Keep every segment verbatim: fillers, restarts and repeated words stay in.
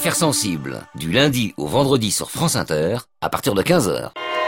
Affaires sensibles, du lundi au vendredi sur France Inter, à partir de quinze heures.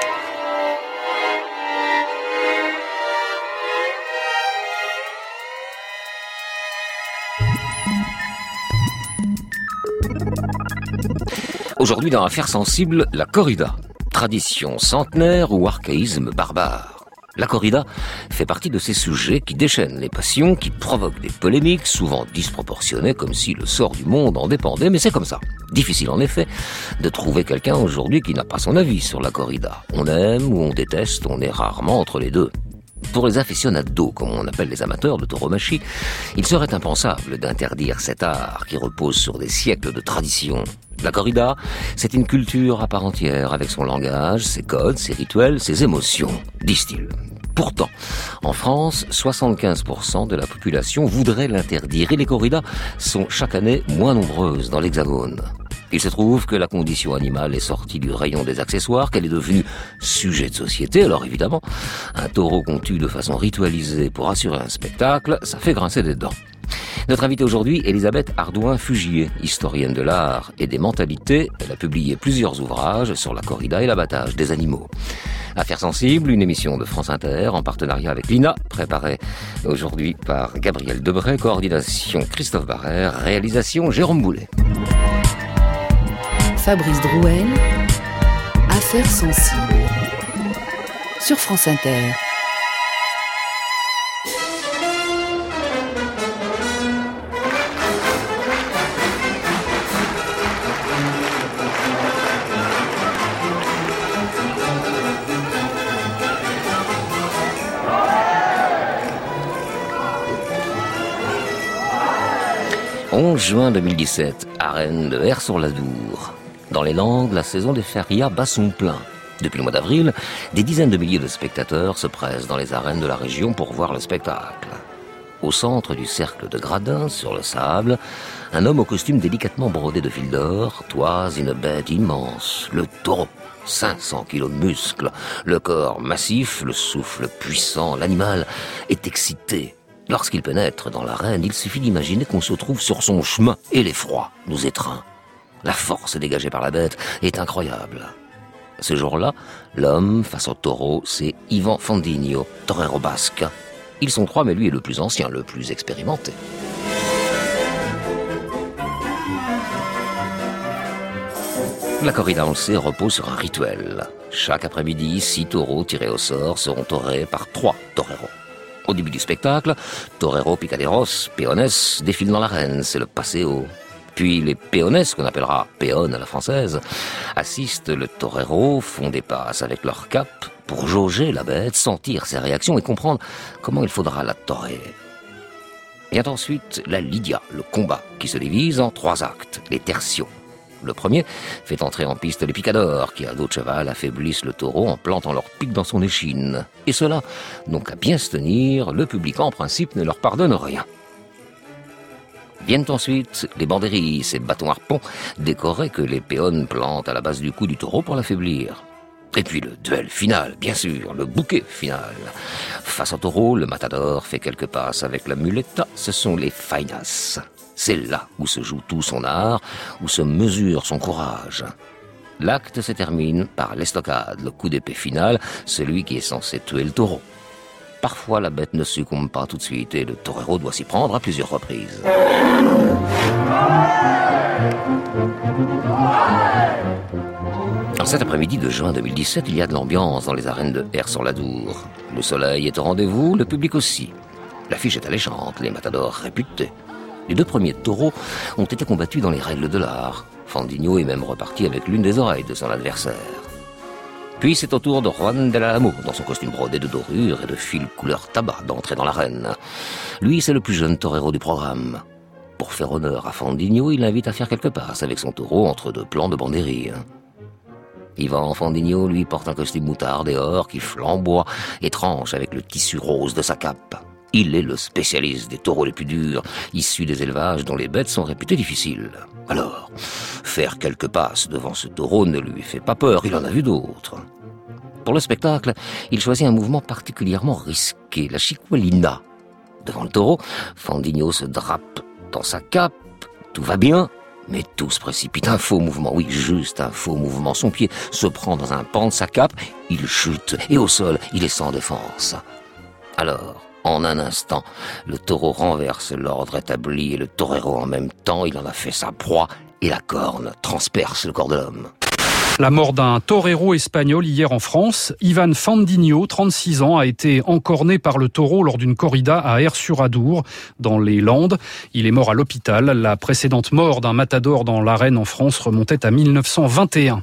Aujourd'hui dans Affaires sensibles, la corrida. Tradition centenaire ou archaïsme barbare. La corrida fait partie de ces sujets qui déchaînent les passions, qui provoquent des polémiques, souvent disproportionnées, comme si le sort du monde en dépendait, mais c'est comme ça. Difficile en effet de trouver quelqu'un aujourd'hui qui n'a pas son avis sur la corrida. On aime ou on déteste, on est rarement entre les deux. Pour les aficionados, comme on appelle les amateurs de tauromachie, il serait impensable d'interdire cet art qui repose sur des siècles de tradition. La corrida, c'est une culture à part entière, avec son langage, ses codes, ses rituels, ses émotions, disent-ils. Pourtant, en France, soixante-quinze pour cent de la population voudrait l'interdire et les corridas sont chaque année moins nombreuses dans l'Hexagone. Il se trouve que la condition animale est sortie du rayon des accessoires, qu'elle est devenue sujet de société. Alors évidemment, un taureau qu'on tue de façon ritualisée pour assurer un spectacle, ça fait grincer des dents. Notre invitée aujourd'hui, Elisabeth Ardouin-Fugier, historienne de l'art et des mentalités. Elle a publié plusieurs ouvrages sur la corrida et l'abattage des animaux. Affaires sensibles, une émission de France Inter en partenariat avec l'I N A, préparée aujourd'hui par Gabriel Debray, coordination Christophe Barrère, réalisation Jérôme Boulet. Fabrice Drouel, Affaires sensibles, sur France Inter. onze juin deux mille dix-sept, arène de Aire-sur-l'Adour. Dans les Landes, la saison des férias bat son plein. Depuis le mois d'avril, des dizaines de milliers de spectateurs se pressent dans les arènes de la région pour voir le spectacle. Au centre du cercle de gradins, sur le sable, un homme au costume délicatement brodé de fil d'or toise une bête immense, le taureau. cinq cents kilos de muscles, le corps massif, le souffle puissant, l'animal est excité. Lorsqu'il pénètre dans l'arène, il suffit d'imaginer qu'on se trouve sur son chemin et l'effroi nous étreint. La force dégagée par la bête est incroyable. Ce jour-là, l'homme face au taureau, c'est Ivan Fandiño, torero basque. Ils sont trois, mais lui est le plus ancien, le plus expérimenté. La corrida, on le sait, repose sur un rituel. Chaque après-midi, six taureaux tirés au sort seront torés par trois toreros. Au début du spectacle, toreros, picaderos, peones défilent dans l'arène, c'est le paseo. Puis les peones, qu'on appellera péones à la française, assistent le torero, font des passes avec leur cap pour jauger la bête, sentir ses réactions et comprendre comment il faudra la torer. Vient ensuite la lidia, le combat, qui se divise en trois actes, les tertios. Le premier fait entrer en piste les picadors, qui à dos de cheval affaiblissent le taureau en plantant leur pique dans son échine. Et cela, donc à bien se tenir, le public en principe ne leur pardonne rien. Viennent ensuite les banderilles, ces bâtons harpons décorés que les péones plantent à la base du cou du taureau pour l'affaiblir. Et puis le duel final, bien sûr, le bouquet final. Face au taureau, le matador fait quelques passes avec la muleta, ce sont les fainas. C'est là où se joue tout son art, où se mesure son courage. L'acte se termine par l'estocade, le coup d'épée final, celui qui est censé tuer le taureau. Parfois, la bête ne succombe pas tout de suite et le torero doit s'y prendre à plusieurs reprises. En cet après-midi de juin deux mille dix-sept, il y a de l'ambiance dans les arènes de Aire-sur-l'Adour. Le soleil est au rendez-vous, le public aussi. L'affiche est alléchante, les matadors réputés. Les deux premiers taureaux ont été combattus dans les règles de l'art. Fandiño est même reparti avec l'une des oreilles de son adversaire. Puis c'est au tour de Juan del Alamo, dans son costume brodé de dorures et de fil couleur tabac, d'entrer dans l'arène. Lui, c'est le plus jeune torero du programme. Pour faire honneur à Fandiño, il l'invite à faire quelques passes avec son taureau entre deux plans de banderilles. Ivan Fandiño, lui, porte un costume moutarde et or qui flamboie et tranche avec le tissu rose de sa cape. Il est le spécialiste des taureaux les plus durs, issus des élevages dont les bêtes sont réputées difficiles. Alors, faire quelques passes devant ce taureau ne lui fait pas peur, il en a vu d'autres. Pour le spectacle, il choisit un mouvement particulièrement risqué, la chicuelina. Devant le taureau, Fandiño se drape dans sa cape, tout va bien, Mais tout se précipite, un faux mouvement, oui, juste un faux mouvement. Son pied se prend dans un pan de sa cape, il chute, et au sol, il est sans défense. Alors, en un instant, le taureau renverse l'ordre établi et le torero en même temps, il en a fait sa proie et la corne transperce le corps de l'homme. La mort d'un torero espagnol hier en France. Ivan Fandiño, trente-six ans, a été encorné par le taureau lors d'une corrida à Aire-sur-Adour, dans les Landes. Il est mort à l'hôpital. La précédente mort d'un matador dans l'arène en France remontait à mille neuf cent vingt et un.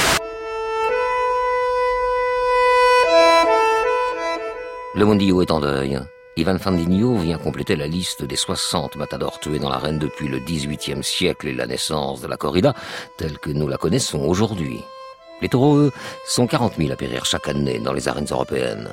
Le Mondillo est en deuil. Ivan Fandiño vient compléter la liste des soixante matadors tués dans l'arène depuis le dix-huitième siècle et la naissance de la corrida, telle que nous la connaissons aujourd'hui. Les taureaux, eux, sont quarante mille à périr chaque année dans les arènes européennes.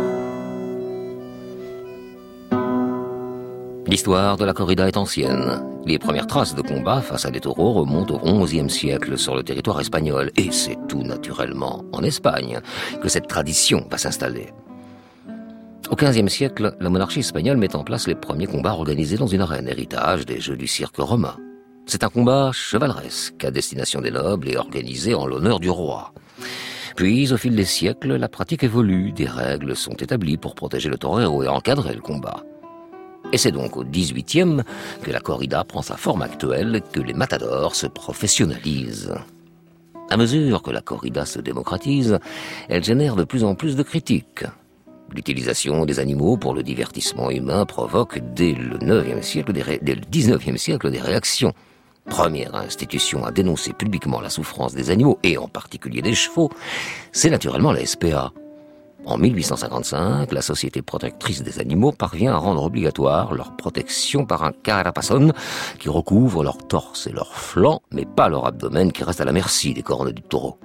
L'histoire de la corrida est ancienne. Les premières traces de combat face à des taureaux remontent au onzième siècle sur le territoire espagnol. Et c'est tout naturellement en Espagne que cette tradition va s'installer. Au quinzième siècle, la monarchie espagnole met en place les premiers combats organisés dans une arène, héritage des jeux du cirque romain. C'est un combat chevaleresque à destination des nobles et organisé en l'honneur du roi. Puis, au fil des siècles, la pratique évolue, des règles sont établies pour protéger le torero et encadrer le combat. Et c'est donc au dix-huitième que la corrida prend sa forme actuelle, que les matadors se professionnalisent. À mesure que la corrida se démocratise, elle génère de plus en plus de critiques. L'utilisation des animaux pour le divertissement humain provoque dès le neuvième siècle, des ré... dès le dix-neuvième siècle des réactions. Première institution à dénoncer publiquement la souffrance des animaux, et en particulier des chevaux, c'est naturellement la S P A. En mille huit cent cinquante-cinq, la Société protectrice des animaux parvient à rendre obligatoire leur protection par un carapazón qui recouvre leur torse et leur flanc, mais pas leur abdomen qui reste à la merci des cornes du taureau.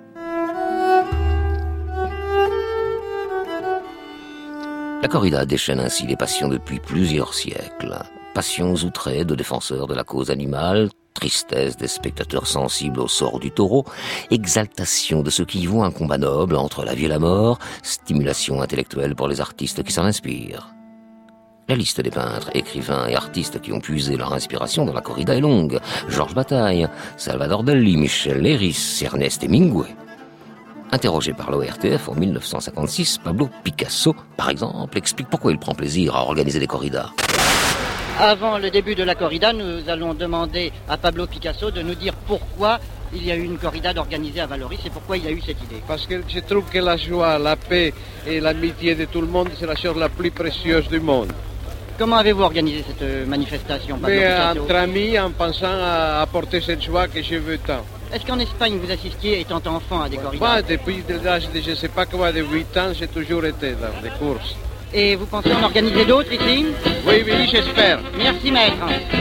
La corrida déchaîne ainsi les passions depuis plusieurs siècles. Passions outrées de défenseurs de la cause animale, tristesse des spectateurs sensibles au sort du taureau, exaltation de ceux qui y voient un combat noble entre la vie et la mort, stimulation intellectuelle pour les artistes qui s'en inspirent. La liste des peintres, écrivains et artistes qui ont puisé leur inspiration dans la corrida est longue. Georges Bataille, Salvador Dalí, Michel Leiris, Ernest Hemingway. Interrogé par l'O R T F en mille neuf cent cinquante-six, Pablo Picasso, par exemple, explique pourquoi il prend plaisir à organiser des corridas. Avant le début de la corrida, nous allons demander à Pablo Picasso de nous dire pourquoi il y a eu une corrida d'organiser à Vallauris et pourquoi il a eu cette idée. Parce que je trouve que la joie, la paix et l'amitié de tout le monde, c'est la chose la plus précieuse du monde. Comment avez-vous organisé cette manifestation, Pablo Mais Picasso? entre amis, en pensant à apporter cette joie que je veux tant. Est-ce qu'en Espagne, vous assistiez, étant enfant, à des corridas? Bah, depuis l'âge de, je ne sais pas comment, de huit ans, j'ai toujours été dans des courses. Et vous pensez en organiser d'autres ici? Oui, oui, j'espère. Merci, maître.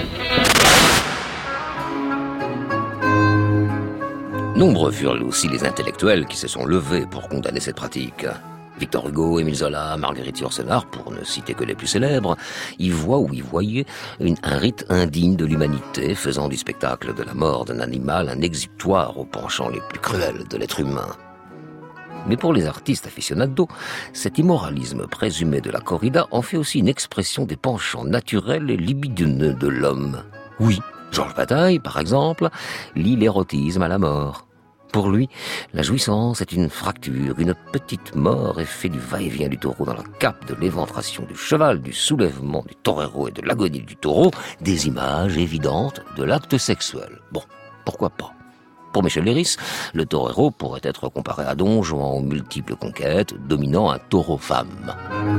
Nombreux furent aussi les intellectuels qui se sont levés pour condamner cette pratique. Victor Hugo, Émile Zola, Marguerite Yourcenar, pour ne citer que les plus célèbres, y voient ou y voyaient une, un rite indigne de l'humanité, faisant du spectacle de la mort d'un animal un exutoire aux penchants les plus cruels de l'être humain. Mais pour les artistes aficionados, cet immoralisme présumé de la corrida en fait aussi une expression des penchants naturels et libidineux de l'homme. Oui, Georges Bataille, par exemple, lie l'érotisme à la mort. Pour lui, la jouissance est une fracture, une petite mort, effet du va-et-vient du taureau dans la cape, de l'éventration du cheval, du soulèvement du torero et de l'agonie du taureau, des images évidentes de l'acte sexuel. Bon, pourquoi pas? Pour Michel Leiris, le torero pourrait être comparé à Don Juan aux multiples conquêtes, dominant un taureau-femme.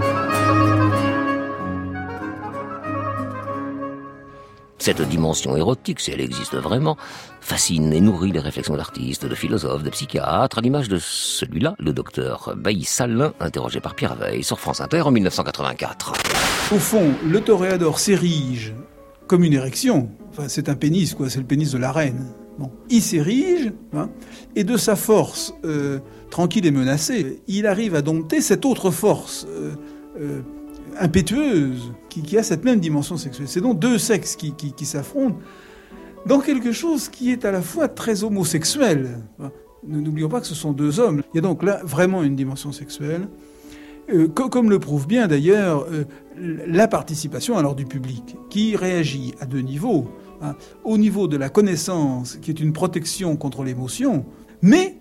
Cette dimension érotique, si elle existe vraiment, fascine et nourrit les réflexions d'artistes, de philosophes, de psychiatres, à l'image de celui-là, le docteur Bailly Salin, interrogé par Pierre Veille sur France Inter en mille neuf cent quatre-vingt-quatre. Au fond, le toréador s'érige comme une érection. Enfin, c'est un pénis, quoi, c'est le pénis de la reine. Bon. Il s'érige, hein, et de sa force euh, tranquille et menacée, il arrive à dompter cette autre force euh, euh, impétueuse, qui, qui a cette même dimension sexuelle. C'est donc deux sexes qui, qui, qui s'affrontent dans quelque chose qui est à la fois très homosexuel. N'oublions pas que ce sont deux hommes. Il y a donc là vraiment une dimension sexuelle, euh, co- comme le prouve bien d'ailleurs euh, la participation alors du public, qui réagit à deux niveaux. hein, au niveau de la connaissance, qui est une protection contre l'émotion, mais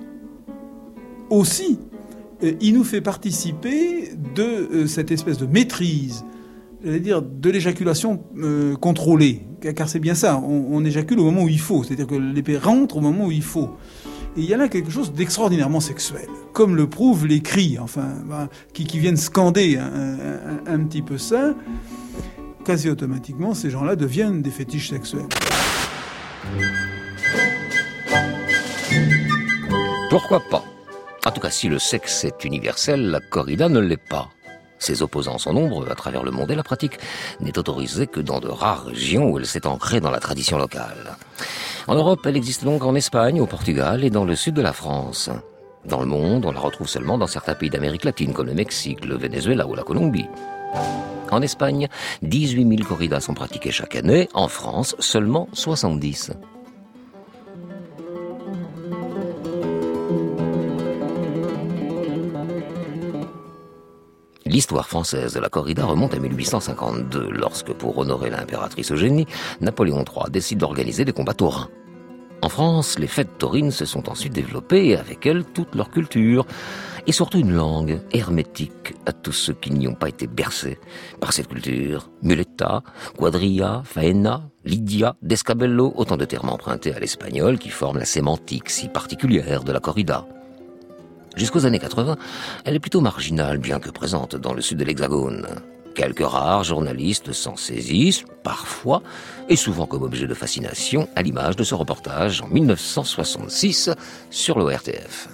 aussi, euh, il nous fait participer de euh, cette espèce de maîtrise, j'allais dire, de l'éjaculation euh, contrôlée. Car c'est bien ça, on, on éjacule au moment où il faut, c'est-à-dire que l'épée rentre au moment où il faut. Et il y a là quelque chose d'extraordinairement sexuel, comme le prouvent les cris, enfin, ben, qui, qui viennent scander un, un, un petit peu ça. Quasi automatiquement, ces gens-là deviennent des fétiches sexuels. Pourquoi pas? En tout cas, si le sexe est universel, la corrida ne l'est pas. Ses opposants sont nombreux à travers le monde et la pratique n'est autorisée que dans de rares régions où elle s'est ancrée dans la tradition locale. En Europe, elle existe donc en Espagne, au Portugal et dans le sud de la France. Dans le monde, on la retrouve seulement dans certains pays d'Amérique latine comme le Mexique, le Venezuela ou la Colombie. En Espagne, dix-huit mille corridas sont pratiquées chaque année. En France, seulement soixante-dix. L'histoire française de la corrida remonte à mille huit cent cinquante-deux, lorsque, pour honorer l'impératrice Eugénie, Napoléon trois décide d'organiser des combats taurins. En France, les fêtes taurines se sont ensuite développées et avec elles toute leur culture et surtout une langue hermétique à tous ceux qui n'y ont pas été bercés par cette culture. Muleta, quadrilla, faena, lidia, descabello, autant de termes empruntés à l'espagnol qui forment la sémantique si particulière de la corrida. Jusqu'aux années quatre-vingts, elle est plutôt marginale, bien que présente dans le sud de l'Hexagone. Quelques rares journalistes s'en saisissent, parfois, et souvent comme objet de fascination, à l'image de ce reportage en mille neuf cent soixante-six sur l'O R T F.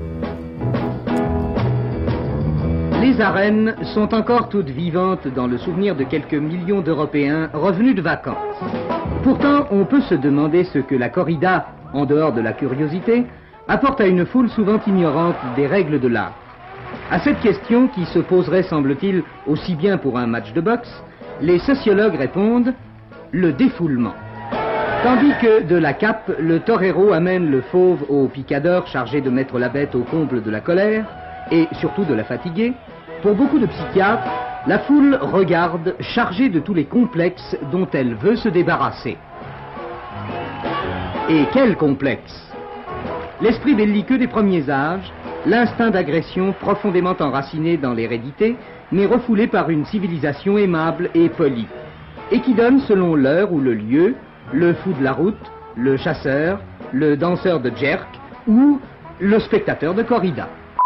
Les arènes sont encore toutes vivantes dans le souvenir de quelques millions d'Européens revenus de vacances. Pourtant, on peut se demander ce que la corrida, en dehors de la curiosité, apporte à une foule souvent ignorante des règles de l'art. À cette question, qui se poserait, semble-t-il, aussi bien pour un match de boxe, les sociologues répondent « le défoulement ». Tandis que, de la cape, le torero amène le fauve au picador chargé de mettre la bête au comble de la colère, et surtout de la fatiguer, pour beaucoup de psychiatres, la foule regarde, chargée de tous les complexes dont elle veut se débarrasser. Et quel complexe ? L'esprit belliqueux des premiers âges, l'instinct d'agression profondément enraciné dans l'hérédité, mais refoulé par une civilisation aimable et polie, et qui donne, selon l'heure ou le lieu, le fou de la route, le chasseur, le danseur de jerk ou le spectateur de corrida.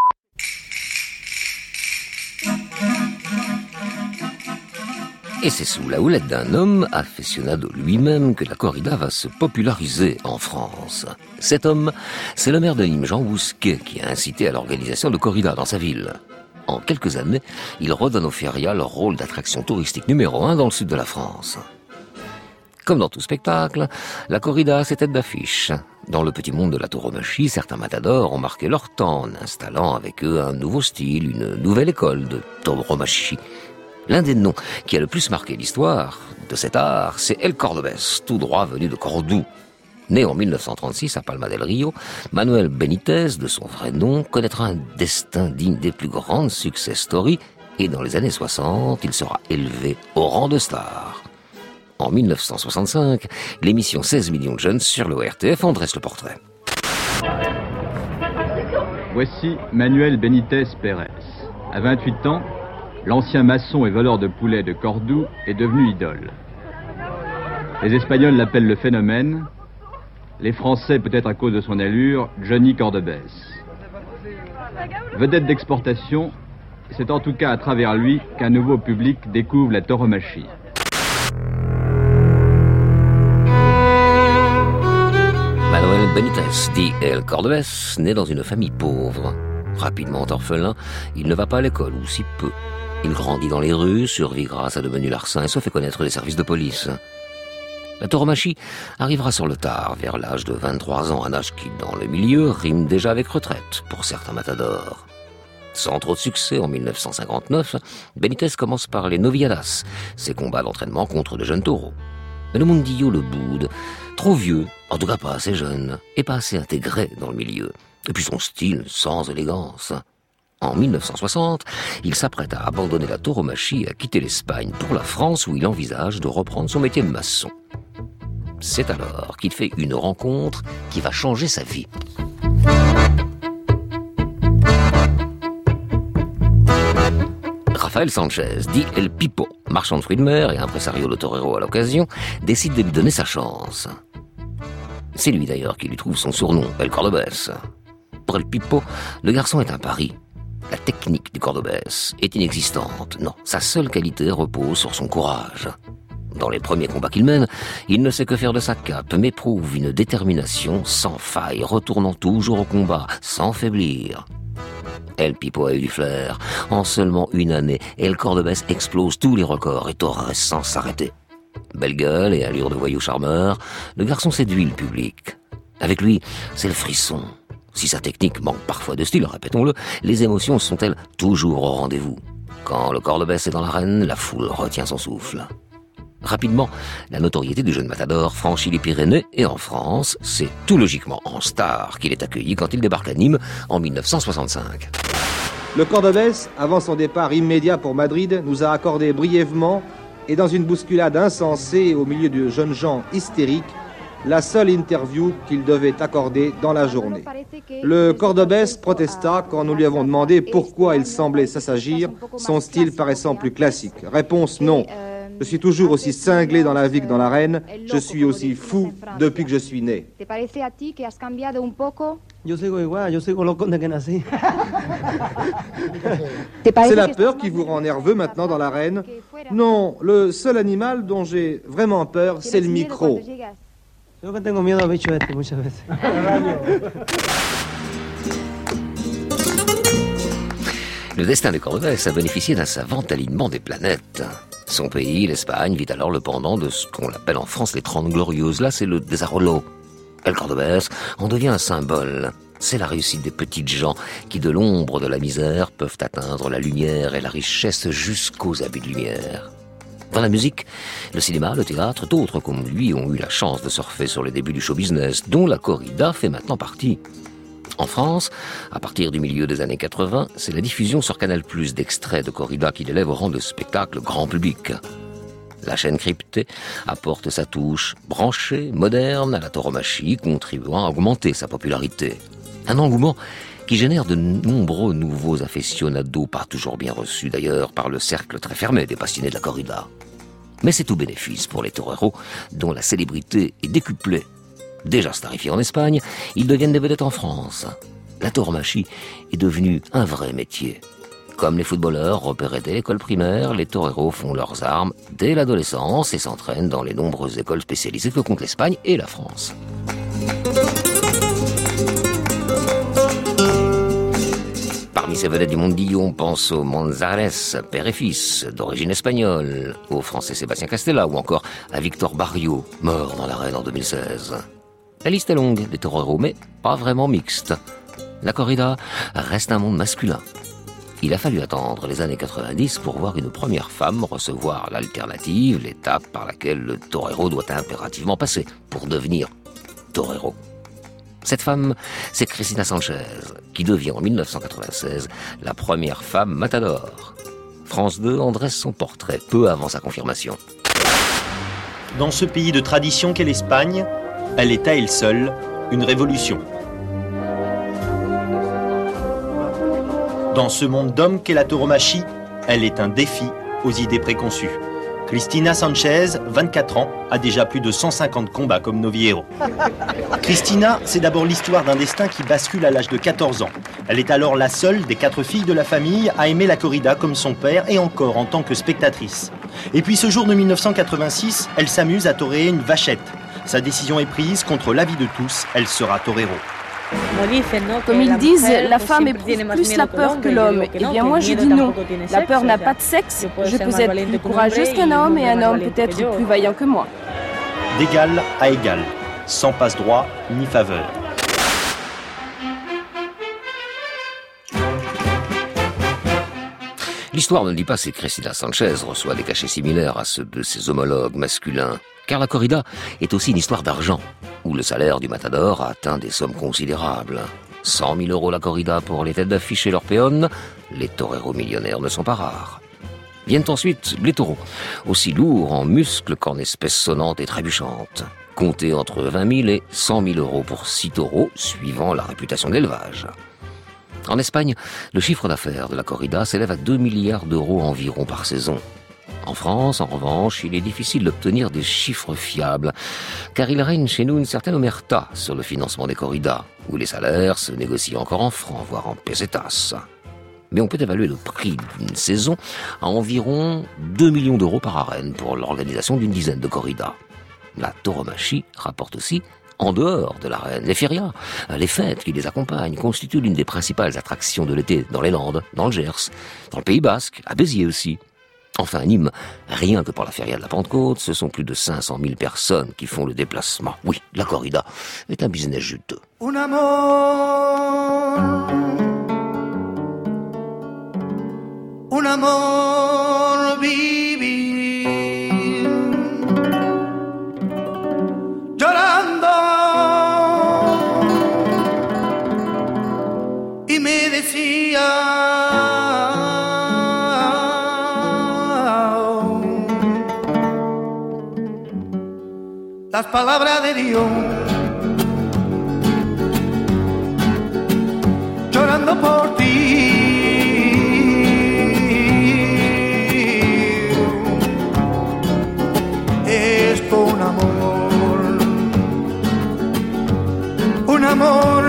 Et c'est sous la houlette d'un homme, aficionado lui-même, que la corrida va se populariser en France. Cet homme, c'est le maire de Nîmes, Jean Bousquet, qui a incité à l'organisation de corrida dans sa ville. En quelques années, il redonne aux férias leur rôle d'attraction touristique numéro un dans le sud de la France. Comme dans tout spectacle, la corrida, c'est tête d'affiche. Dans le petit monde de la tauromachie, certains matadors ont marqué leur temps en installant avec eux un nouveau style, une nouvelle école de tauromachie. L'un des noms qui a le plus marqué l'histoire de cet art, c'est El Cordobés, tout droit venu de Cordoue. Né en mille neuf cent trente-six à Palma del Rio, Manuel Benítez, de son vrai nom, connaîtra un destin digne des plus grandes success stories et dans les années soixante, il sera élevé au rang de star. En mille neuf cent soixante-cinq, l'émission seize millions de jeunes sur l'O R T F en dresse le portrait. Voici Manuel Benítez Pérez. À vingt-huit ans, l'ancien maçon et voleur de poulets de Cordoue est devenu idole. Les Espagnols l'appellent le phénomène, les Français, peut-être à cause de son allure, Johnny Cordobés. Vedette d'exportation, c'est en tout cas à travers lui qu'un nouveau public découvre la tauromachie. Manuel Benítez, dit El Cordobés, naît dans une famille pauvre. Rapidement orphelin, il ne va pas à l'école, ou si peu. Il grandit dans les rues, survit grâce à de menus larcins et se fait connaître des services de police. La tauromachie arrivera sur le tard, vers l'âge de vingt-trois ans, un âge qui, dans le milieu, rime déjà avec retraite pour certains matadors. Sans trop de succès, en mille neuf cent cinquante-neuf, Benítez commence par les novilladas, ses combats d'entraînement contre de jeunes taureaux. Mais le mundillo le boude, trop vieux, en tout cas pas assez jeune, et pas assez intégré dans le milieu. Et puis son style sans élégance. En mille neuf cent soixante, il s'apprête à abandonner la tauromachie et à quitter l'Espagne pour la France où il envisage de reprendre son métier de maçon. C'est alors qu'il fait une rencontre qui va changer sa vie. Rafael Sanchez, dit El Pipo, marchand de fruits de mer et impresario de torero à l'occasion, décide de lui donner sa chance. C'est lui d'ailleurs qui lui trouve son surnom, El Cordobés. Pour El Pipo, le garçon est un pari. La technique du Cordobés est inexistante. Non, sa seule qualité repose sur son courage. Dans les premiers combats qu'il mène, il ne sait que faire de sa cape, mais prouve une détermination sans faille, retournant toujours au combat, sans faiblir. El Pipo a eu du flair. En seulement une année, El Cordobés explose tous les records et Torres sans s'arrêter. Belle gueule et allure de voyou charmeur, le garçon séduit le public. Avec lui, c'est le frisson. Si sa technique manque parfois de style, répétons-le, les émotions sont-elles toujours au rendez-vous. Quand le Cordobés est dans l'arène, la foule retient son souffle. Rapidement, la notoriété du jeune matador franchit les Pyrénées et en France, c'est tout logiquement en star qu'il est accueilli quand il débarque à Nîmes en mille neuf cent soixante-cinq. Le Cordobés, avant son départ immédiat pour Madrid, nous a accordé brièvement et dans une bousculade insensée au milieu de jeunes gens hystériques, la seule interview qu'il devait accorder dans la journée. Le Cordobés protesta quand nous lui avons demandé pourquoi il semblait s'assagir, son style paraissant plus classique. Réponse non. Je suis toujours aussi cinglé dans la vie que dans l'arène. Je suis aussi fou depuis que je suis né. C'est la peur qui vous rend nerveux maintenant dans l'arène? Non, le seul animal dont j'ai vraiment peur, c'est le micro. Le destin de Cordobés a bénéficié d'un savant alignement des planètes. Son pays, l'Espagne, vit alors le pendant de ce qu'on appelle en France les Trente Glorieuses. Là, c'est le Desarrollo. El Cordobés en devient un symbole. C'est la réussite des petites gens qui, de l'ombre de la misère, peuvent atteindre la lumière et la richesse jusqu'aux abus de lumière. Dans la musique, le cinéma, le théâtre, d'autres comme lui ont eu la chance de surfer sur les débuts du show business, dont la corrida fait maintenant partie. En France, à partir du milieu des années quatre-vingts, c'est la diffusion sur Canal plus d'extraits de corrida qui l'élève au rang de spectacle grand public. La chaîne cryptée apporte sa touche branchée, moderne à la tauromachie, contribuant à augmenter sa popularité. Un engouement qui génère de nombreux nouveaux aficionados, pas toujours bien reçus d'ailleurs par le cercle très fermé des passionnés de la corrida. Mais c'est tout bénéfice pour les toreros, dont la célébrité est décuplée. Déjà starifiés en Espagne, ils deviennent des vedettes en France. La tauromachie est devenue un vrai métier. Comme les footballeurs repérés dès l'école primaire, les toreros font leurs armes dès l'adolescence et s'entraînent dans les nombreuses écoles spécialisées que comptent l'Espagne et la France. Parmi ces vedettes du mondillo, on pense aux Manzanares, père et fils, d'origine espagnole, au français Sébastien Castella ou encore à Victor Barrio, mort dans l'arène en deux mille seize. La liste est longue des toreros, mais pas vraiment mixte. La corrida reste un monde masculin. Il a fallu attendre les années quatre-vingt-dix pour voir une première femme recevoir l'alternative, l'étape par laquelle le torero doit impérativement passer pour devenir torero. Cette femme, c'est Cristina Sanchez, qui devient en mille neuf cent quatre-vingt-seize la première femme matador. France deux en dresse son portrait peu avant sa confirmation. Dans ce pays de tradition qu'est l'Espagne, elle est à elle seule une révolution. Dans ce monde d'hommes qu'est la tauromachie, elle est un défi aux idées préconçues. Cristina Sanchez, vingt-quatre ans, a déjà plus de cent cinquante combats comme novillero. Cristina, c'est d'abord l'histoire d'un destin qui bascule à l'âge de quatorze ans. Elle est alors la seule des quatre filles de la famille à aimer la corrida comme son père et encore en tant que spectatrice. Et puis ce jour de mille neuf cent quatre-vingt-six, elle s'amuse à toréer une vachette. Sa décision est prise contre l'avis de tous, elle sera torero. Comme ils disent, la femme éprouve plus la peur que l'homme. Eh bien moi je dis non. La peur n'a pas de sexe. Je peux être plus courageuse qu'un homme et un homme peut être plus vaillant que moi. D'égal à égal, sans passe-droit ni faveur. L'histoire ne dit pas si Cristina Sanchez reçoit des cachets similaires à ceux de ses homologues masculins, car la corrida est aussi une histoire d'argent, où le salaire du matador a atteint des sommes considérables. cent mille euros la corrida pour les têtes d'affiche et leurs péones, les toreros millionnaires ne sont pas rares. Viennent ensuite les taureaux, aussi lourds en muscles qu'en espèces sonnantes et trébuchantes. Comptez entre vingt mille et cent mille euros pour six taureaux, suivant la réputation d'élevage. En Espagne, le chiffre d'affaires de la corrida s'élève à deux milliards d'euros environ par saison. En France, en revanche, il est difficile d'obtenir des chiffres fiables, car il règne chez nous une certaine omerta sur le financement des corridas, où les salaires se négocient encore en francs, voire en pesetas. Mais on peut évaluer le prix d'une saison à environ deux millions d'euros par arène pour l'organisation d'une dizaine de corridas. La tauromachie rapporte aussi en dehors de l'arène. Les férias, les fêtes qui les accompagnent, constituent l'une des principales attractions de l'été dans les Landes, dans le Gers, dans le Pays Basque, à Béziers aussi. Enfin, à Nîmes, rien que pour la feria de la Pentecôte, ce sont plus de cinq cent mille personnes qui font le déplacement. Oui, la corrida est un business juteux. Un amor, un amor vivir, llorando, y me decía, las palabras de Dios, llorando por ti, es un amor, un amor,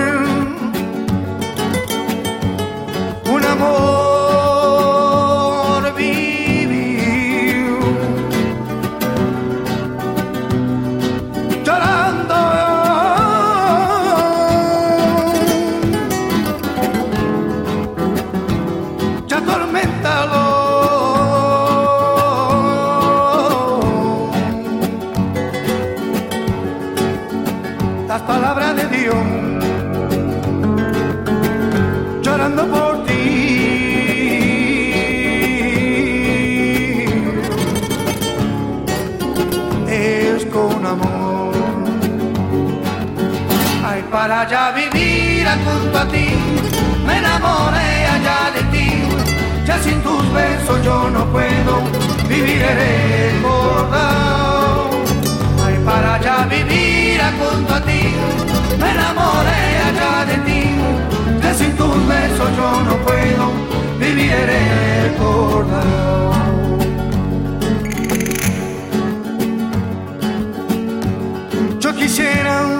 un amor. Para ya vivir junto a ti, me enamoré allá de ti, ya sin tus besos yo no puedo vivir recordado. Ay, para ya vivir junto a ti, me enamoré allá de ti, ya sin tus besos yo no puedo vivir recordado. Yo quisiera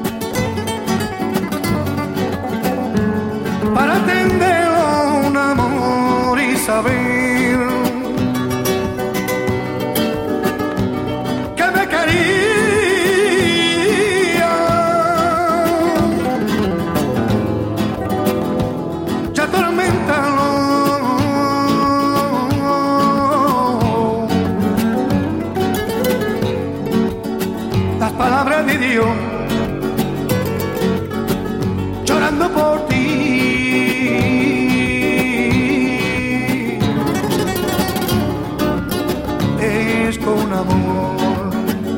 para atender un amor y saber que me quería, ya atorméntalo, las palabras de Dios, llorando por ti. Un amor,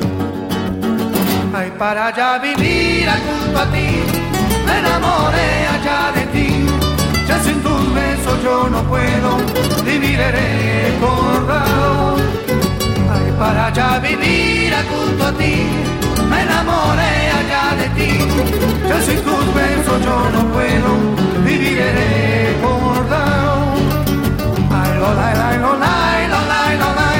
ay, para allá vivir junto a ti, me enamoré allá de ti, ya sin tus besos yo no puedo vivir recordado. Ay, para allá vivir junto a ti, me enamoré allá de ti, ya sin tus besos yo no puedo vivir recordado. Ay, lo, la, la, lo, la, lo, la, lo, la.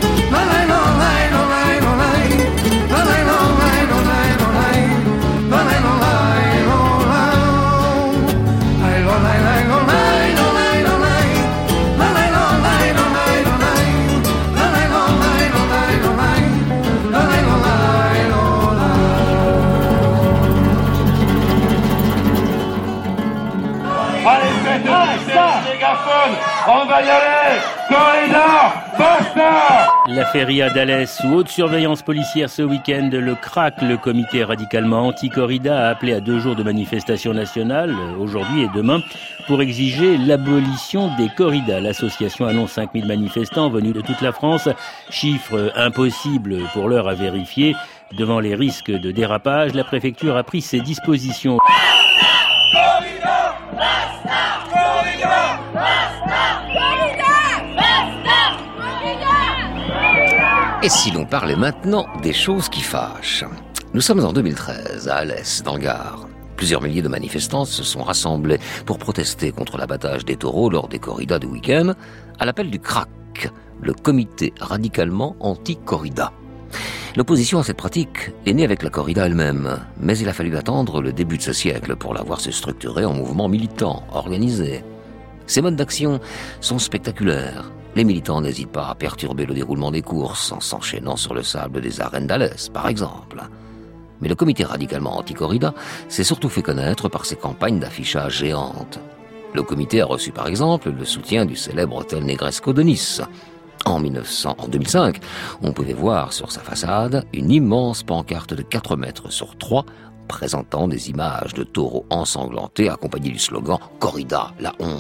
On va y aller! Corrida! Basta! La feria d'Alès sous haute surveillance policière ce week-end. Le C R A C, le comité radicalement anti-corrida, a appelé à deux jours de manifestation nationale, aujourd'hui et demain, pour exiger l'abolition des corridas. L'association annonce cinq mille manifestants venus de toute la France. Chiffre impossible pour l'heure à vérifier. Devant les risques de dérapage, la préfecture a pris ses dispositions. Et si l'on parlait maintenant des choses qui fâchent? Nous sommes en deux mille treize, à Alès, dans le Gard. Plusieurs milliers de manifestants se sont rassemblés pour protester contre l'abattage des taureaux lors des corridas du week-end, à l'appel du C R A C, le comité radicalement anti-corrida. L'opposition à cette pratique est née avec la corrida elle-même, mais il a fallu attendre le début de ce siècle pour la voir se structurer en mouvement militant, organisé. Ces modes d'action sont spectaculaires. Les militants n'hésitent pas à perturber le déroulement des courses en s'enchaînant sur le sable des arènes d'Alès, par exemple. Mais le comité radicalement anti-corrida s'est surtout fait connaître par ses campagnes d'affichage géantes. Le comité a reçu par exemple le soutien du célèbre hôtel Negresco de Nice. En, mille neuf cents, en deux mille cinq, on pouvait voir sur sa façade une immense pancarte de quatre mètres sur trois présentant des images de taureaux ensanglantés accompagnés du slogan « Corrida, la honte ».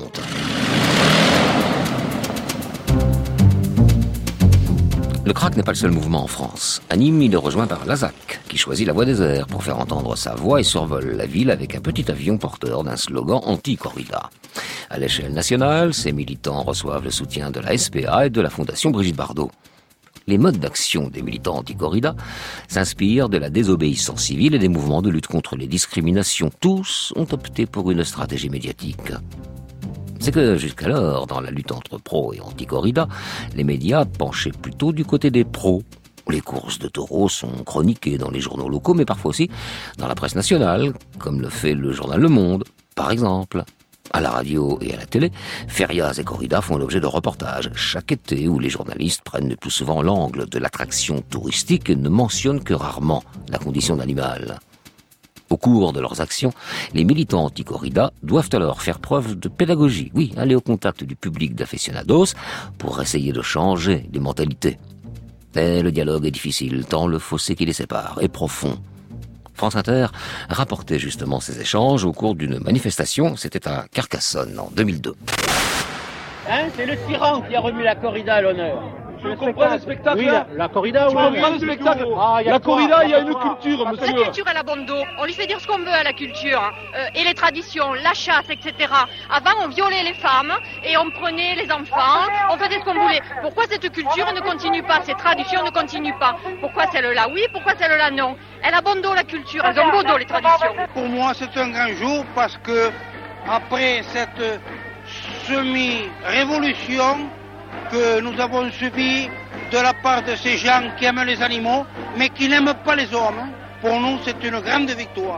Le C R A C n'est pas le seul mouvement en France. À Nîmes, il est rejoint par l'A S A C, qui choisit la voie des airs pour faire entendre sa voix et survole la ville avec un petit avion porteur d'un slogan anti-corrida. À l'échelle nationale, ces militants reçoivent le soutien de la S P A et de la Fondation Brigitte Bardot. Les modes d'action des militants anti-corrida s'inspirent de la désobéissance civile et des mouvements de lutte contre les discriminations. Tous ont opté pour une stratégie médiatique. C'est que jusqu'alors, dans la lutte entre pros et anti-corrida, les médias penchaient plutôt du côté des pros. Les courses de taureaux sont chroniquées dans les journaux locaux, mais parfois aussi dans la presse nationale, comme le fait le journal Le Monde, par exemple. À la radio et à la télé, férias et corridas font l'objet de reportages chaque été où les journalistes prennent le plus souvent l'angle de l'attraction touristique et ne mentionnent que rarement la condition d'animal. Au cours de leurs actions, les militants anti-corrida doivent alors faire preuve de pédagogie, oui, aller au contact du public d'aficionados pour essayer de changer les mentalités. Mais le dialogue est difficile, tant le fossé qui les sépare est profond. France Inter rapportait justement ces échanges au cours d'une manifestation, c'était à Carcassonne en deux mille deux. Hein, c'est le tyran qui a remis la corrida à l'honneur. Tu comprends le spectacle oui, la, la corrida Tu oui, comprends oui, le spectacle ah, La corrida, il y a une culture, monsieur. La culture, elle a bon dos. On lui fait dire ce qu'on veut à la culture. Euh, et les traditions, la chasse, et cetera. Avant, on violait les femmes et on prenait les enfants. On faisait ce qu'on voulait. Pourquoi cette culture ne continue pas? Ces traditions ne continuent pas. Pourquoi celle-là oui? Pourquoi celle-là non? Elle a bon dos, la culture. Elles ont beau dos, les traditions. Pour moi, c'est un grand jour parce que après cette semi-révolution que nous avons subie de la part de ces gens qui aiment les animaux, mais qui n'aiment pas les hommes, pour nous, c'est une grande victoire.